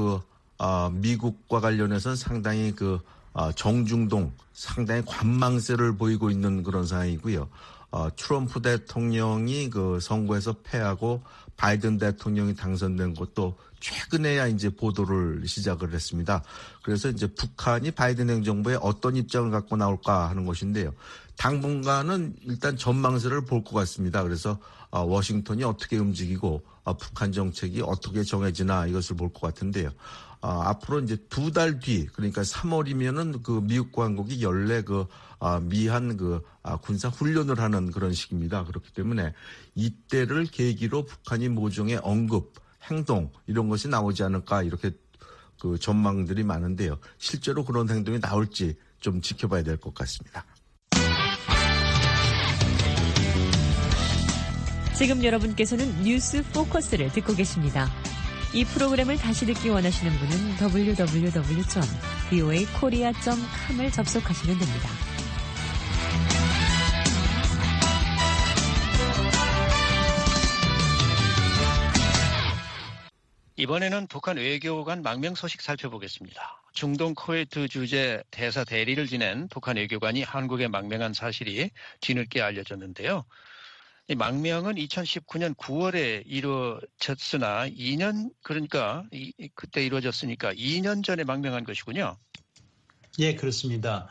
미국과 관련해서는 상당히 정중동, 상당히 관망세를 보이고 있는 그런 상황이고요. 트럼프 대통령이 그 선거에서 패하고 바이든 대통령이 당선된 것도 최근에야 이제 보도를 시작을 했습니다. 그래서 이제 북한이 바이든 행정부에 어떤 입장을 갖고 나올까 하는 것인데요. 당분간은 일단 전망세를 볼 것 같습니다. 그래서 워싱턴이 어떻게 움직이고 북한 정책이 어떻게 정해지나 이것을 볼 것 같은데요. 앞으로 이제 2달 뒤, 그러니까 3월이면은 그 미국과 한국이 연례 미한 군사 훈련을 하는 그런 시기입니다. 그렇기 때문에 이때를 계기로 북한이 모종의 언급, 행동 이런 것이 나오지 않을까 이렇게 그 전망들이 많은데요. 실제로 그런 행동이 나올지 좀 지켜봐야 될 것 같습니다. 지금 여러분께서는 뉴스 포커스를 듣고 계십니다. 이 프로그램을 다시 듣기 원하시는 분은 www.voakorea.com을 접속하시면 됩니다. 이번에는 북한 외교관 망명 소식 살펴보겠습니다. 중동 쿠웨이트 주재 대사 대리를 지낸 북한 외교관이 한국에 망명한 사실이 뒤늦게 알려졌는데요. 이 망명은 2019년 9월에 이루어졌으나 2년 그러니까 그때 이루어졌으니까 2년 전에 망명한 것이군요. 예, 그렇습니다.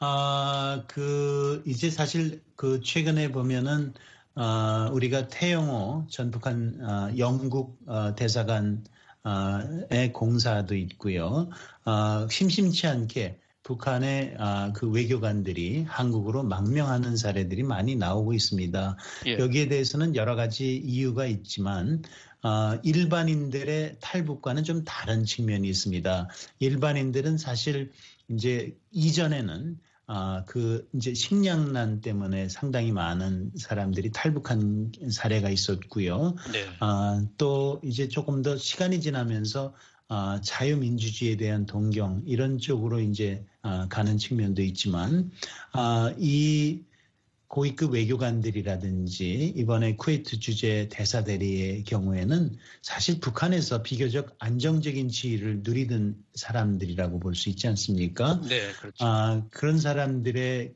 이제 사실 최근에 보면은 우리가 태영호 전 북한 영국 대사관의 공사도 있고요. 심심치 않게 북한의 그 외교관들이 한국으로 망명하는 사례들이 많이 나오고 있습니다. 예. 여기에 대해서는 여러 가지 이유가 있지만 일반인들의 탈북과는 좀 다른 측면이 있습니다. 일반인들은 사실 이제 이전에는 이제 식량난 때문에 상당히 많은 사람들이 탈북한 사례가 있었고요. 네. 또 이제 조금 더 시간이 지나면서 자유민주주의에 대한 동경 이런 쪽으로 이제 가는 측면도 있지만 이 고위급 외교관들이라든지 이번에 쿠웨이트 주재 대사 대리의 경우에는 사실 북한에서 비교적 안정적인 지위를 누리던 사람들이라고 볼 수 있지 않습니까? 네, 그렇죠. 그런 사람들의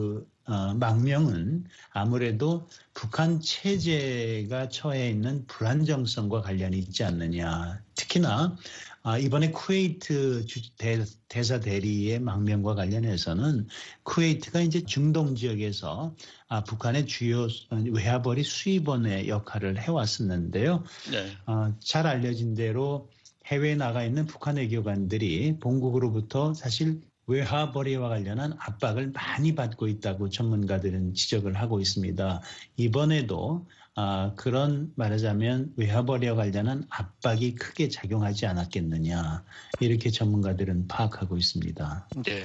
망명은 아무래도 북한 체제가 처해 있는 불안정성과 관련이 있지 않느냐. 특히나 이번에 쿠웨이트 대사 대리의 망명과 관련해서는 쿠웨이트가 이제 중동 지역에서 북한의 주요 외화벌이 수입원의 역할을 해왔었는데요. 네. 잘 알려진 대로 해외에 나가 있는 북한 외교관들이 본국으로부터 사실 외화벌이와 관련한 압박을 많이 받고 있다고 전문가들은 지적을 하고 있습니다. 이번에도 그런 말하자면 외화벌이와 관련한 압박이 크게 작용하지 않았겠느냐 이렇게 전문가들은 파악하고 있습니다. 네.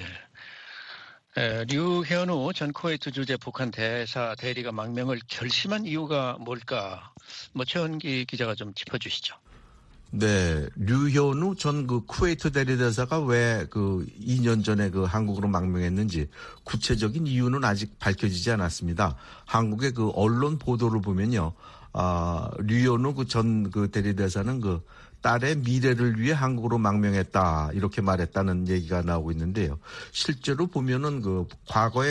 류현우 전 쿠웨이트 주재 북한 대사 대리가 망명을 결심한 이유가 뭘까? 최원기 기자가 좀 짚어주시죠. 네, 류현우 전 쿠웨이트 대리대사가 왜 2년 전에 한국으로 망명했는지 구체적인 이유는 아직 밝혀지지 않았습니다. 한국의 언론 보도를 보면요, 류현우 전 대리대사는 딸의 미래를 위해 한국으로 망명했다 이렇게 말했다는 얘기가 나오고 있는데요. 실제로 보면은 과거에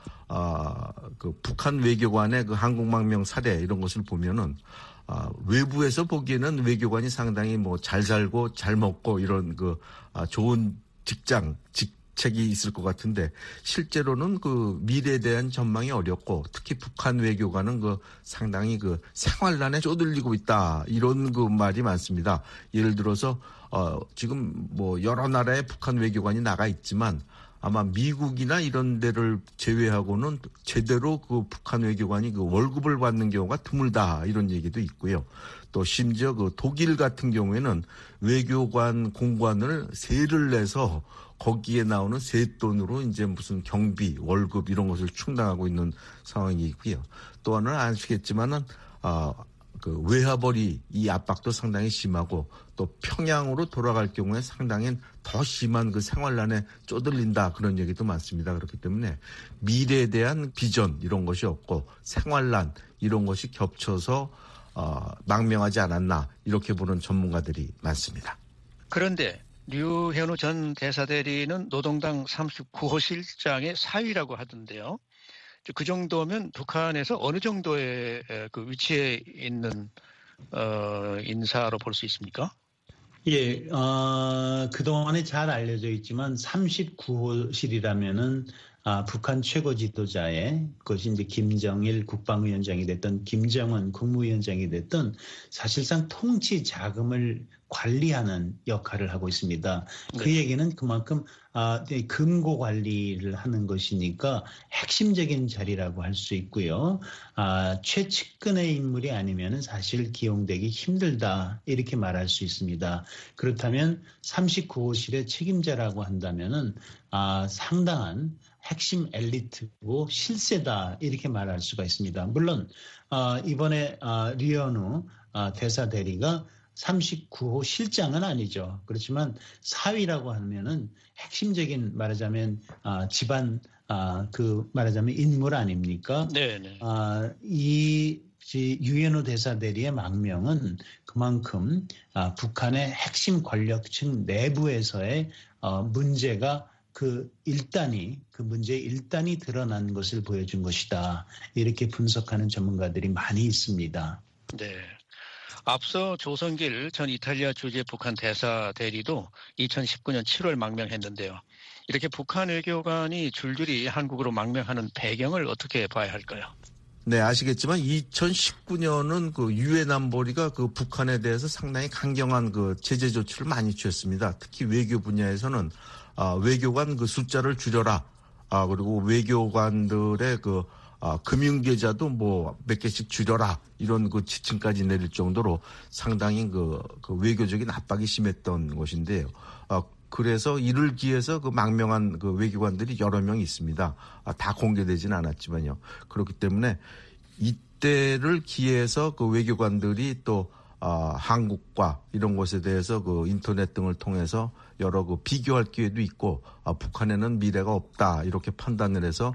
북한 외교관의 한국 망명 사례 이런 것을 보면은. 외부에서 보기에는 외교관이 상당히 잘 살고 잘 먹고 이런 좋은 직책이 있을 것 같은데 실제로는 미래에 대한 전망이 어렵고 특히 북한 외교관은 상당히 생활난에 쪼들리고 있다 이런 말이 많습니다. 예를 들어서 지금 여러 나라의 북한 외교관이 나가 있지만 아마 미국이나 이런 데를 제외하고는 제대로 북한 외교관이 월급을 받는 경우가 드물다 이런 얘기도 있고요. 또 심지어 독일 같은 경우에는 외교관 공관을 세를 내서 거기에 나오는 세돈으로 이제 무슨 경비, 월급 이런 것을 충당하고 있는 상황이고요. 또 하나는 아시겠지만은 외화벌이 이 압박도 상당히 심하고 또 평양으로 돌아갈 경우에 상당히 더 심한 생활난에 쪼들린다 그런 얘기도 많습니다. 그렇기 때문에 미래에 대한 비전 이런 것이 없고 생활난 이런 것이 겹쳐서 망명하지 않았나 이렇게 보는 전문가들이 많습니다. 그런데 류현우 전 대사대리는 노동당 39호 실장의 사위라고 하던데요. 그 정도면 북한에서 어느 정도의 그 위치에 있는 인사로 볼 수 있습니까? 예, 그동안에 잘 알려져 있지만 39호실이라면은 북한 최고 지도자의 그것이 이제 김정일 국방위원장이 됐던 김정은 국무위원장이 됐던 사실상 통치 자금을 관리하는 역할을 하고 있습니다. 그 얘기는 그만큼 금고 관리를 하는 것이니까 핵심적인 자리라고 할 수 있고요. 최측근의 인물이 아니면 사실 기용되기 힘들다 이렇게 말할 수 있습니다. 그렇다면 39호실의 책임자라고 한다면은 상당한 핵심 엘리트고 실세다 이렇게 말할 수가 있습니다. 물론 이번에 리언우 대사 대리가 39호 실장은 아니죠. 그렇지만 사위라고 하면은 핵심적인 말하자면 집안 말하자면 인물 아닙니까? 네네. 이 유엔호 대사 대리의 망명은 그만큼 북한의 핵심 권력층 내부에서의 문제가 그 문제의 일단이 드러난 것을 보여준 것이다. 이렇게 분석하는 전문가들이 많이 있습니다. 네. 앞서 조성길 전 이탈리아 주재 북한 대사 대리도 2019년 7월 망명했는데요. 이렇게 북한 외교관이 줄줄이 한국으로 망명하는 배경을 어떻게 봐야 할까요? 네, 아시겠지만 2019년은 그 유엔 안보리가 그 북한에 대해서 상당히 강경한 그 제재 조치를 많이 취했습니다. 특히 외교 분야에서는 외교관 그 숫자를 줄여라. 그리고 외교관들의 그 금융계좌도 뭐 몇 개씩 줄여라. 이런 그 지침까지 내릴 정도로 상당히 그 외교적인 압박이 심했던 것인데요. 그래서 이를 기해서 그 망명한 그 외교관들이 여러 명 있습니다. 다 공개되지는 않았지만요. 그렇기 때문에 이때를 기해서 그 외교관들이 또 한국과 이런 것에 대해서 그 인터넷 등을 통해서 여러 그 비교할 기회도 있고 북한에는 미래가 없다 이렇게 판단을 해서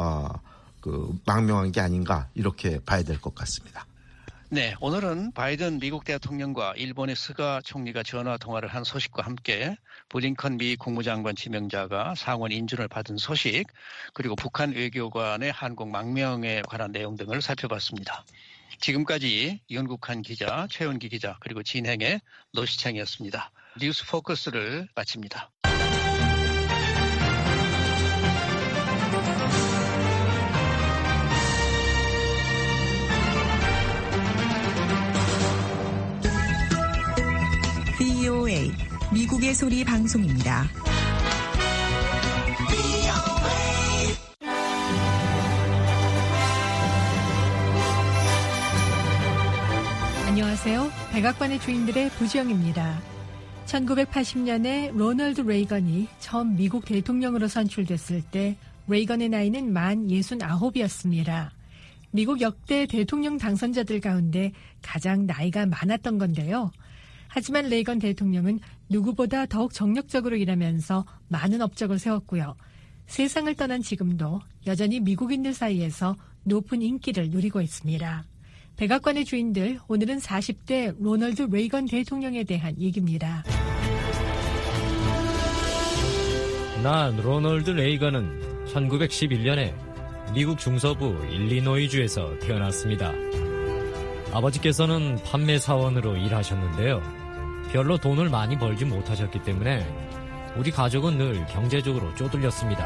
그 망명한 게 아닌가 이렇게 봐야 될 것 같습니다. 네, 오늘은 바이든 미국 대통령과 일본의 스가 총리가 전화 통화를 한 소식과 함께 블링컨 미 국무장관 지명자가 상원 인준을 받은 소식, 그리고 북한 외교관의 한국 망명에 관한 내용 등을 살펴봤습니다. 지금까지 윤국한 기자, 최원기 기자, 그리고 진행의 노시창이었습니다. 뉴스 포커스를 마칩니다. VOA 미국의 소리 방송입니다. 안녕하세요. 백악관의 주인들의 부지영입니다. 1980년에 로널드 레이건이 처음 미국 대통령으로 선출됐을 때 레이건의 나이는 만 69이었습니다. 미국 역대 대통령 당선자들 가운데 가장 나이가 많았던 건데요. 하지만 레이건 대통령은 누구보다 더욱 정력적으로 일하면서 많은 업적을 세웠고요. 세상을 떠난 지금도 여전히 미국인들 사이에서 높은 인기를 누리고 있습니다. 백악관의 주인들, 오늘은 40대 로널드 레이건 대통령에 대한 얘기입니다. 난 로널드 레이건은 1911년에 미국 중서부 일리노이주에서 태어났습니다. 아버지께서는 판매 사원으로 일하셨는데요. 별로 돈을 많이 벌지 못하셨기 때문에 우리 가족은 늘 경제적으로 쪼들렸습니다.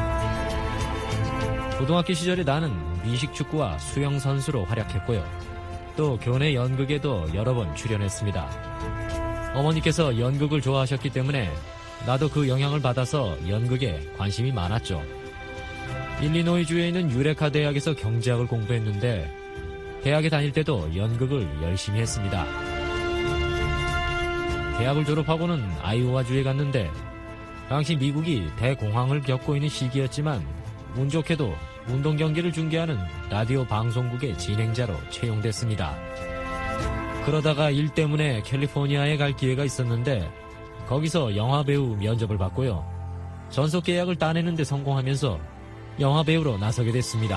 고등학교 시절에 나는 미식축구와 수영선수로 활약했고요. 또 교내 연극에도 여러 번 출연했습니다. 어머니께서 연극을 좋아하셨기 때문에 나도 그 영향을 받아서 연극에 관심이 많았죠. 일리노이주에 있는 유레카 대학에서 경제학을 공부했는데 대학에 다닐 때도 연극을 열심히 했습니다. 대학을 졸업하고는 아이오와주에 갔는데 당시 미국이 대공황을 겪고 있는 시기였지만 운 좋게도 운동 경기를 중계하는 라디오 방송국의 진행자로 채용됐습니다. 그러다가 일 때문에 캘리포니아에 갈 기회가 있었는데 거기서 영화배우 면접을 받고요. 전속 계약을 따내는 데 성공하면서 영화배우로 나서게 됐습니다.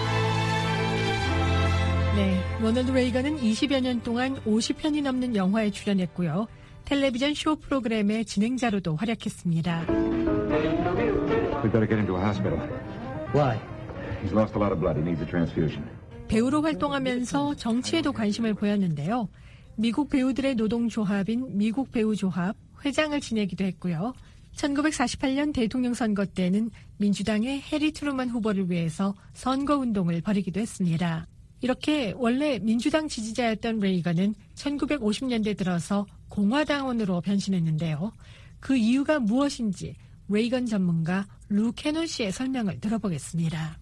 네, 로널드 레이건은 20여 년 동안 50편이 넘는 영화에 출연했고요. 텔레비전 쇼 프로그램의 진행자로도 활약했습니다. We've got to get him to a hospital. Why? He's lost a lot of blood. He needs a transfusion. 배우로 활동하면서 정치에도 관심을 보였는데요. 미국 배우들의 노동조합인 미국 배우조합 회장을 지내기도 했고요. 1948년 대통령 선거 때는 민주당의 해리 트루먼 후보를 위해서 선거운동을 벌이기도 했습니다. 이렇게 원래 민주당 지지자였던 레이건은 1950년대 들어서 공화당원으로 변신했는데요. 그 이유가 무엇인지 레이건 전문가 루 캐논 씨의 설명을 들어보겠습니다.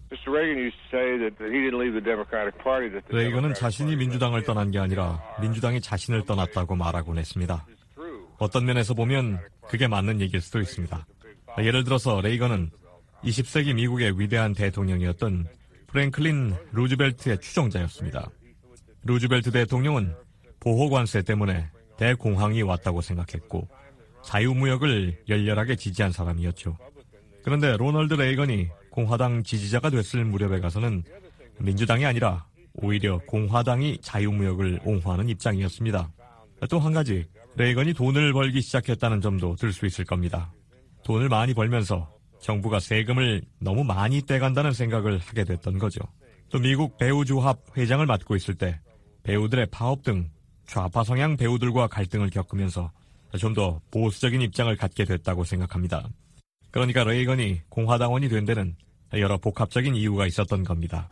레이건은 자신이 민주당을 떠난 게 아니라 민주당이 자신을 떠났다고 말하곤 했습니다. 어떤 면에서 보면 그게 맞는 얘기일 수도 있습니다. 예를 들어서 레이건은 20세기 미국의 위대한 대통령이었던 프랭클린 루즈벨트의 추종자였습니다. 루즈벨트 대통령은 보호관세 때문에 대공황이 왔다고 생각했고 자유무역을 열렬하게 지지한 사람이었죠. 그런데 로널드 레이건이 공화당 지지자가 됐을 무렵에 가서는 민주당이 아니라 오히려 공화당이 자유무역을 옹호하는 입장이었습니다. 또 한 가지, 레이건이 돈을 벌기 시작했다는 점도 들 수 있을 겁니다. 돈을 많이 벌면서 정부가 세금을 너무 많이 떼간다는 생각을 하게 됐던 거죠. 또 미국 배우조합 회장을 맡고 있을 때 배우들의 파업 등 좌파 성향 배우들과 갈등을 겪으면서 좀 더 보수적인 입장을 갖게 됐다고 생각합니다. 그러니까 레이건이 공화당원이 된 데는 여러 복합적인 이유가 있었던 겁니다.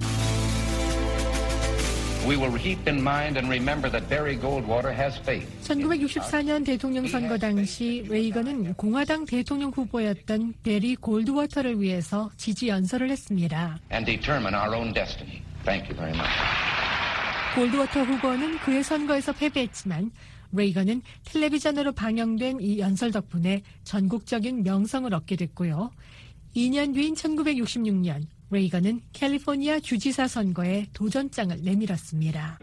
We will keep in mind and remember that Barry Goldwater has faith. 1964년 대통령 선거 당시 레이건은 공화당 대통령 후보였던 베리 골드워터를 위해서 지지 연설을 했습니다. And determine our own destiny. Thank you very much. 골드워터 후보는 그의 선거에서 패배했지만 레이건은 텔레비전으로 방영된 이 연설 덕분에 전국적인 명성을 얻게 됐고요. 2년 뒤인 1966년 레이건은 캘리포니아 주지사 선거에 도전장을 내밀었습니다.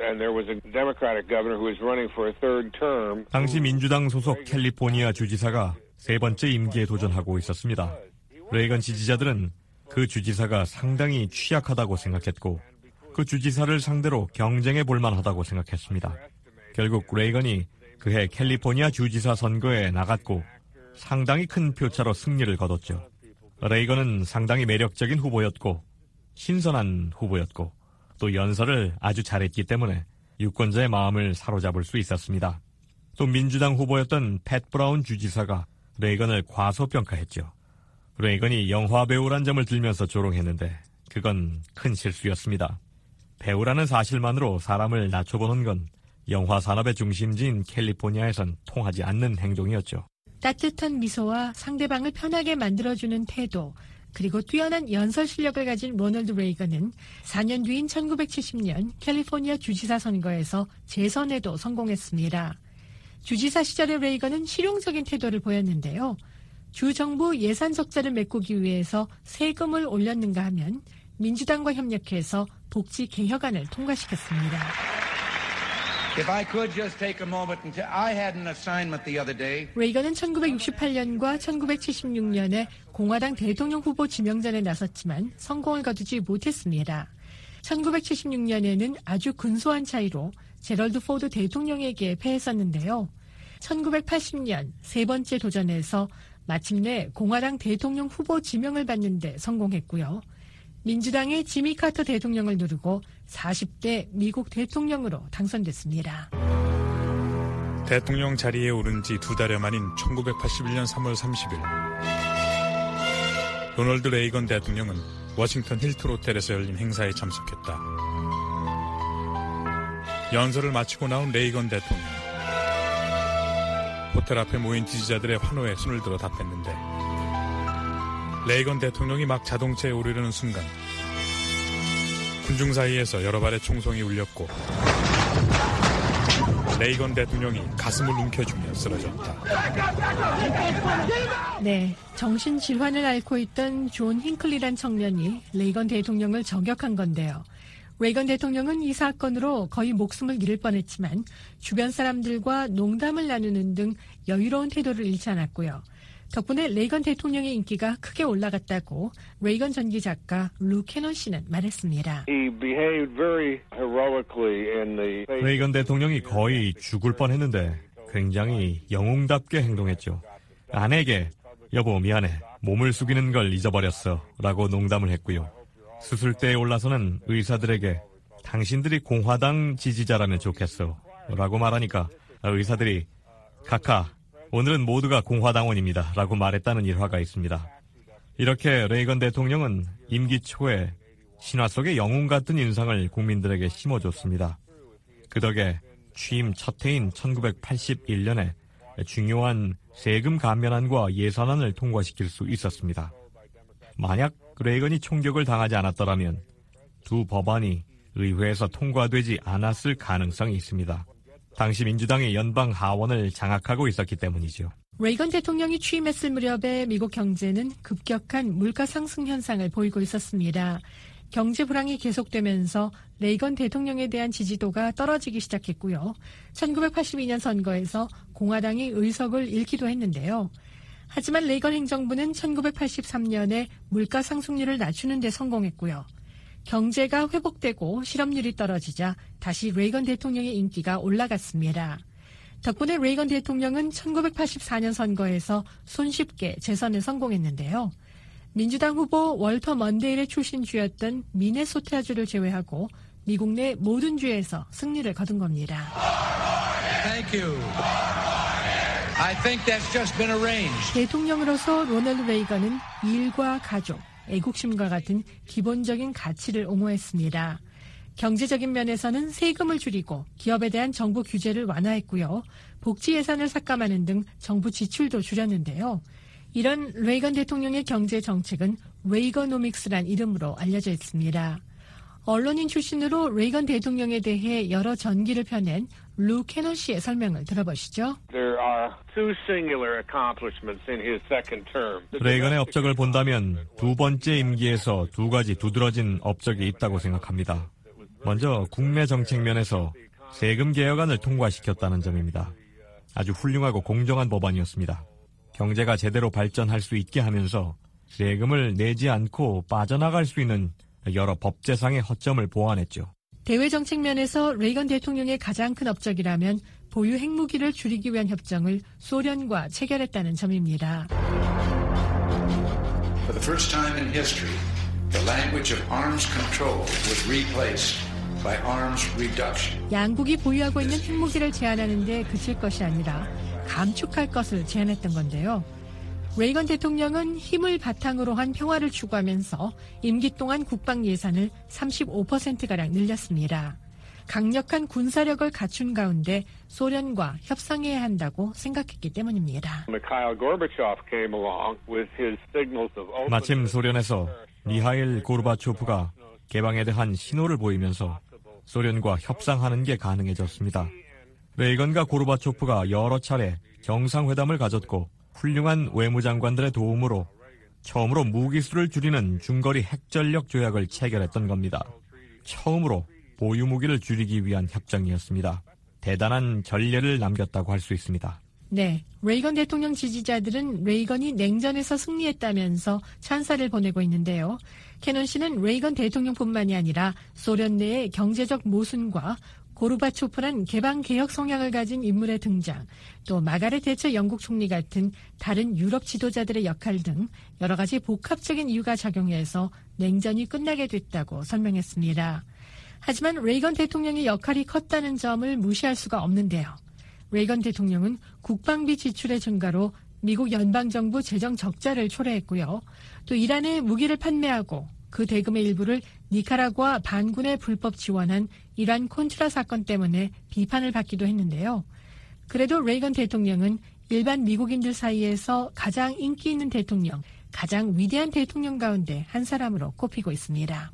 당시 민주당 소속 캘리포니아 주지사가 세 번째 임기에 도전하고 있었습니다. 레이건 지지자들은 그 주지사가 상당히 취약하다고 생각했고 그 주지사를 상대로 경쟁해 볼 만하다고 생각했습니다. 결국 레이건이 그해 캘리포니아 주지사 선거에 나갔고 상당히 큰 표차로 승리를 거뒀죠. 레이건은 상당히 매력적인 후보였고 신선한 후보였고 또 연설을 아주 잘했기 때문에 유권자의 마음을 사로잡을 수 있었습니다. 또 민주당 후보였던 팻 브라운 주지사가 레이건을 과소평가했죠. 레이건이 영화배우란 점을 들면서 조롱했는데 그건 큰 실수였습니다. 배우라는 사실만으로 사람을 낮춰보는 건 영화 산업의 중심지인 캘리포니아에선 통하지 않는 행동이었죠. 따뜻한 미소와 상대방을 편하게 만들어주는 태도, 그리고 뛰어난 연설 실력을 가진 로널드 레이건은 4년 뒤인 1970년 캘리포니아 주지사 선거에서 재선에도 성공했습니다. 주지사 시절의 레이건은 실용적인 태도를 보였는데요. 주 정부 예산 적자를 메꾸기 위해서 세금을 올렸는가 하면 민주당과 협력해서 복지 개혁안을 통과시켰습니다. 레이건은 1968년과 1976년에 공화당 대통령 후보 지명전에 나섰지만 성공을 거두지 못했습니다. 1976년에는 아주 근소한 차이로 제럴드 포드 대통령에게 패했었는데요. 1980년 세 번째 도전에서 마침내 공화당 대통령 후보 지명을 받는 데 성공했고요. 민주당의 지미 카터 대통령을 누르고 40대 미국 대통령으로 당선됐습니다. 대통령 자리에 오른 지 2달여 만인 1981년 3월 30일 로널드 레이건 대통령은 워싱턴 힐튼 호텔에서 열린 행사에 참석했다. 연설을 마치고 나온 레이건 대통령. 호텔 앞에 모인 지지자들의 환호에 손을 들어 답했는데 레이건 대통령이 막 자동차에 오르려는 순간 군중 사이에서 여러 발의 총성이 울렸고 레이건 대통령이 가슴을 움켜쥐며 쓰러졌다. 네, 정신질환을 앓고 있던 존 힌클리란 청년이 레이건 대통령을 저격한 건데요. 레이건 대통령은 이 사건으로 거의 목숨을 잃을 뻔했지만 주변 사람들과 농담을 나누는 등 여유로운 태도를 잃지 않았고요. 덕분에 레이건 대통령의 인기가 크게 올라갔다고 레이건 전기 작가 루 캐논 씨는 말했습니다. 레이건 대통령이 거의 죽을 뻔했는데 굉장히 영웅답게 행동했죠. 아내에게 여보 미안해 몸을 숙이는 걸 잊어버렸어 라고 농담을 했고요. 수술대에 올라서는 의사들에게 당신들이 공화당 지지자라면 좋겠어 라고 말하니까 의사들이 카카, 오늘은 모두가 공화당원입니다 라고 말했다는 일화가 있습니다. 이렇게 레이건 대통령은 임기 초에 신화 속의 영웅 같은 인상을 국민들에게 심어줬습니다. 그 덕에 취임 첫 해인 1981년에 중요한 세금 감면안과 예산안을 통과시킬 수 있었습니다. 만약 레이건이 총격을 당하지 않았더라면 두 법안이 의회에서 통과되지 않았을 가능성이 있습니다. 당시 민주당이 연방 하원을 장악하고 있었기 때문이죠. 레이건 대통령이 취임했을 무렵에 미국 경제는 급격한 물가 상승 현상을 보이고 있었습니다. 경제 불황이 계속되면서 레이건 대통령에 대한 지지도가 떨어지기 시작했고요. 1982년 선거에서 공화당이 의석을 잃기도 했는데요. 하지만 레이건 행정부는 1983년에 물가 상승률을 낮추는 데 성공했고요. 경제가 회복되고 실업률이 떨어지자 다시 레이건 대통령의 인기가 올라갔습니다. 덕분에 레이건 대통령은 1984년 선거에서 손쉽게 재선에 성공했는데요. 민주당 후보 월터 먼데일의 출신주였던 미네소타주를 제외하고 미국 내 모든 주에서 승리를 거둔 겁니다. Thank you. I think that's just been arranged. 대통령으로서 로널드 레이건은 일과 가족, 애국심과 같은 기본적인 가치를 옹호했습니다. 경제적인 면에서는 세금을 줄이고 기업에 대한 정부 규제를 완화했고요. 복지 예산을 삭감하는 등 정부 지출도 줄였는데요. 이런 레이건 대통령의 경제 정책은 레이거노믹스란 이름으로 알려져 있습니다. 언론인 출신으로 레이건 대통령에 대해 여러 전기를 펴낸 루 캐논 씨의 설명을 들어보시죠. 레이건의 업적을 본다면 두 번째 임기에서 두 가지 두드러진 업적이 있다고 생각합니다. 먼저 국내 정책 면에서 세금 개혁안을 통과시켰다는 점입니다. 아주 훌륭하고 공정한 법안이었습니다. 경제가 제대로 발전할 수 있게 하면서 세금을 내지 않고 빠져나갈 수 있는 여러 법제상의 허점을 보완했죠. 대외 정책 면에서 레이건 대통령의 가장 큰 업적이라면 보유 핵무기를 줄이기 위한 협정을 소련과 체결했다는 점입니다. For the first time in history, the language of arms control was replaced by arms reduction. 양국이 보유하고 있는 핵무기를 제한하는 데 그칠 것이 아니라 감축할 것을 제안했던 건데요. 레이건 대통령은 힘을 바탕으로 한 평화를 추구하면서 임기 동안 국방 예산을 35%가량 늘렸습니다. 강력한 군사력을 갖춘 가운데 소련과 협상해야 한다고 생각했기 때문입니다. 마침 소련에서 미하일 고르바초프가 개방에 대한 신호를 보이면서 소련과 협상하는 게 가능해졌습니다. 레이건과 고르바초프가 여러 차례 정상회담을 가졌고 훌륭한 외무장관들의 도움으로 처음으로 무기수를 줄이는 중거리 핵전력 조약을 체결했던 겁니다. 처음으로 보유 무기를 줄이기 위한 협정이었습니다. 대단한 전례를 남겼다고 할 수 있습니다. 네, 레이건 대통령 지지자들은 레이건이 냉전에서 승리했다면서 찬사를 보내고 있는데요. 캐논 씨는 레이건 대통령뿐만이 아니라 소련 내의 경제적 모순과 고르바초프란 개방개혁 성향을 가진 인물의 등장, 또 마가렛 대처 영국 총리 같은 다른 유럽 지도자들의 역할 등 여러 가지 복합적인 이유가 작용해서 냉전이 끝나게 됐다고 설명했습니다. 하지만 레이건 대통령의 역할이 컸다는 점을 무시할 수가 없는데요. 레이건 대통령은 국방비 지출의 증가로 미국 연방정부 재정 적자를 초래했고요. 또 이란에 무기를 판매하고 그 대금의 일부를 니카라구아 반군에 불법 지원한 이란 콘트라 사건 때문에 비판을 받기도 했는데요. 그래도 레이건 대통령은 일반 미국인들 사이에서 가장 인기 있는 대통령, 가장 위대한 대통령 가운데 한 사람으로 꼽히고 있습니다.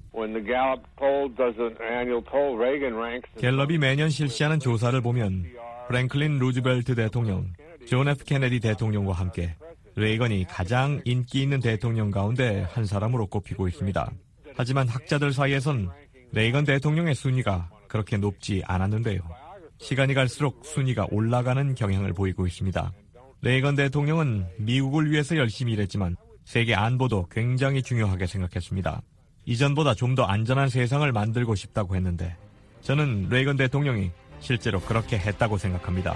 갤럽이 매년 실시하는 조사를 보면 프랭클린 루즈벨트 대통령, 존 F 케네디 대통령과 함께 레이건이 가장 인기 있는 대통령 가운데 한 사람으로 꼽히고 있습니다. 하지만 학자들 사이에선 레이건 대통령의 순위가 그렇게 높지 않았는데요. 시간이 갈수록 순위가 올라가는 경향을 보이고 있습니다. 레이건 대통령은 미국을 위해서 열심히 일했지만 세계 안보도 굉장히 중요하게 생각했습니다. 이전보다 좀 더 안전한 세상을 만들고 싶다고 했는데 저는 레이건 대통령이 실제로 그렇게 했다고 생각합니다.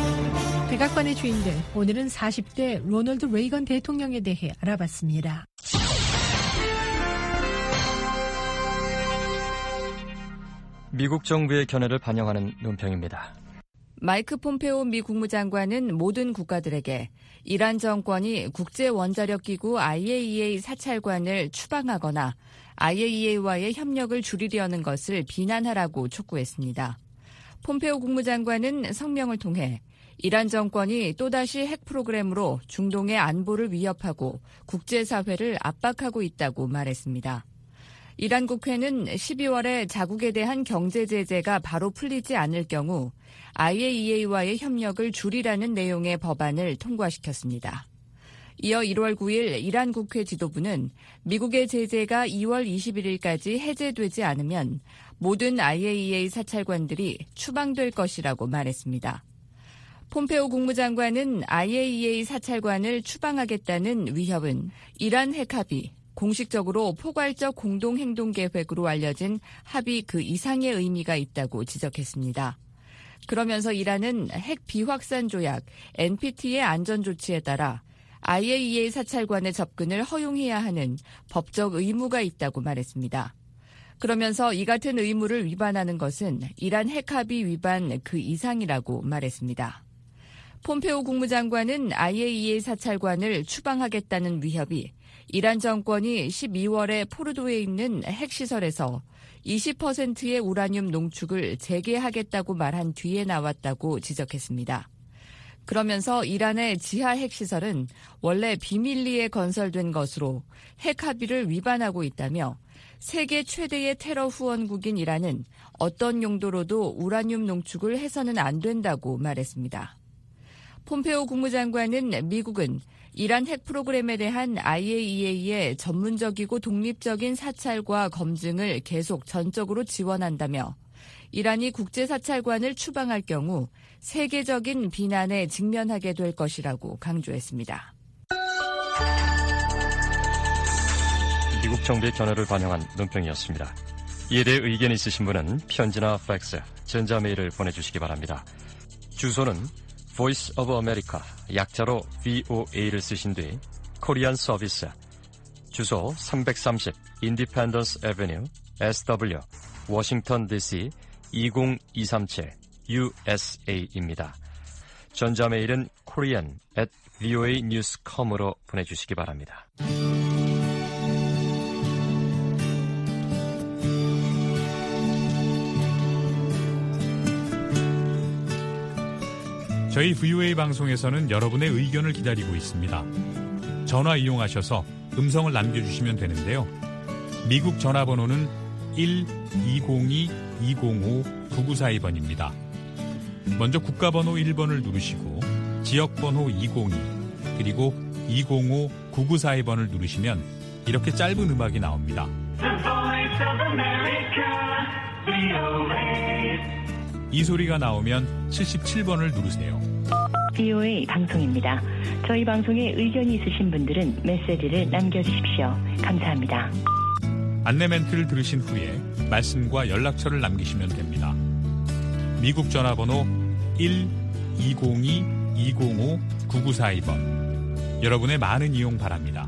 백악관의 주인들, 오늘은 40대 로널드 레이건 대통령에 대해 알아봤습니다. 미국 정부의 견해를 반영하는 논평입니다. 마이크 폼페오 미 국무장관은 모든 국가들에게 이란 정권이 국제원자력기구 IAEA 사찰관을 추방하거나 IAEA와의 협력을 줄이려는 것을 비난하라고 촉구했습니다. 폼페오 국무장관은 성명을 통해 이란 정권이 또다시 핵 프로그램으로 중동의 안보를 위협하고 국제사회를 압박하고 있다고 말했습니다. 이란 국회는 12월에 자국에 대한 경제 제재가 바로 풀리지 않을 경우 IAEA와의 협력을 줄이라는 내용의 법안을 통과시켰습니다. 이어 1월 9일 이란 국회 지도부는 미국의 제재가 2월 21일까지 해제되지 않으면 모든 IAEA 사찰관들이 추방될 것이라고 말했습니다. 폼페오 국무장관은 IAEA 사찰관을 추방하겠다는 위협은 이란 핵합의, 공식적으로 포괄적 공동행동계획으로 알려진 합의 그 이상의 의미가 있다고 지적했습니다. 그러면서 이란은 핵 비확산 조약 NPT의 안전조치에 따라 IAEA 사찰관의 접근을 허용해야 하는 법적 의무가 있다고 말했습니다. 그러면서 이 같은 의무를 위반하는 것은 이란 핵합의 위반 그 이상이라고 말했습니다. 폼페오 국무장관은 IAEA 사찰관을 추방하겠다는 위협이 이란 정권이 12월에 포르도에 있는 핵시설에서 20%의 우라늄 농축을 재개하겠다고 말한 뒤에 나왔다고 지적했습니다. 그러면서 이란의 지하 핵시설은 원래 비밀리에 건설된 것으로 핵 합의를 위반하고 있다며 세계 최대의 테러 후원국인 이란은 어떤 용도로도 우라늄 농축을 해서는 안 된다고 말했습니다. 폼페오 국무장관은 미국은 이란 핵 프로그램에 대한 IAEA의 전문적이고 독립적인 사찰과 검증을 계속 전적으로 지원한다며 이란이 국제사찰관을 추방할 경우 세계적인 비난에 직면하게 될 것이라고 강조했습니다. 미국 정부의 견해를 반영한 논평이었습니다. 이에 대해 의견 있으신 분은 편지나 팩스, 전자메일을 보내주시기 바랍니다. 주소는 Voice of America, 약자로 VOA를 쓰신 뒤 코리안 서비스, 주소 330 Independence Avenue, SW, 워싱턴 DC 20237 USA입니다. 전자메일은 korean@voanews.com으로 보내주시기 바랍니다. 저희 VOA 방송에서는 여러분의 의견을 기다리고 있습니다. 전화 이용하셔서 음성을 남겨주시면 되는데요. 미국 전화번호는 1-202-205-9942번입니다. 먼저 국가번호 1번을 누르시고 지역번호 202 그리고 205-9942번을 누르시면 이렇게 짧은 음악이 나옵니다. 이 소리가 나오면 77번을 누르세요. VOA 방송입니다. 저희 방송에 의견이 있으신 분들은 메시지를 남겨주십시오. 감사합니다. 안내 멘트를 들으신 후에 말씀과 연락처를 남기시면 됩니다. 미국 전화번호 1-202-205-9942번. 여러분의 많은 이용 바랍니다.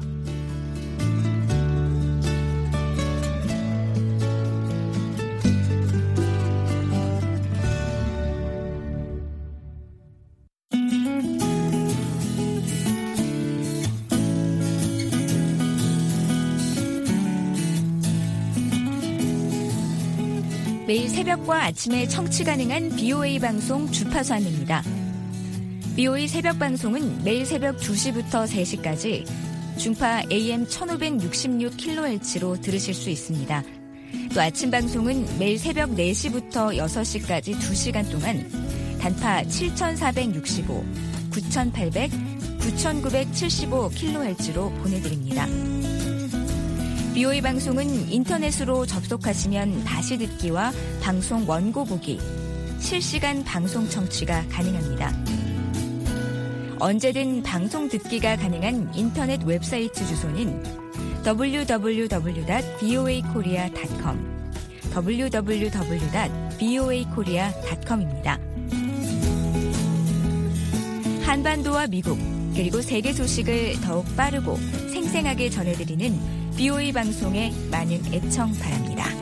매일 새벽과 아침에 청취 가능한 BOA 방송 주파수 안내입니다. BOA 새벽 방송은 매일 새벽 2시부터 3시까지 중파 AM 1566kHz로 들으실 수 있습니다. 또 아침 방송은 매일 새벽 4시부터 6시까지 2시간 동안 단파 7465, 9800, 9975kHz로 보내드립니다. BOA 방송은 인터넷으로 접속하시면 다시 듣기와 방송 원고 보기, 실시간 방송 청취가 가능합니다. 언제든 방송 듣기가 가능한 인터넷 웹사이트 주소는 www.voakorea.com, www.voakorea.com입니다. 한반도와 미국, 그리고 세계 소식을 더욱 빠르고 생생하게 전해드리는 BOA 방송에 많은 애청 바랍니다.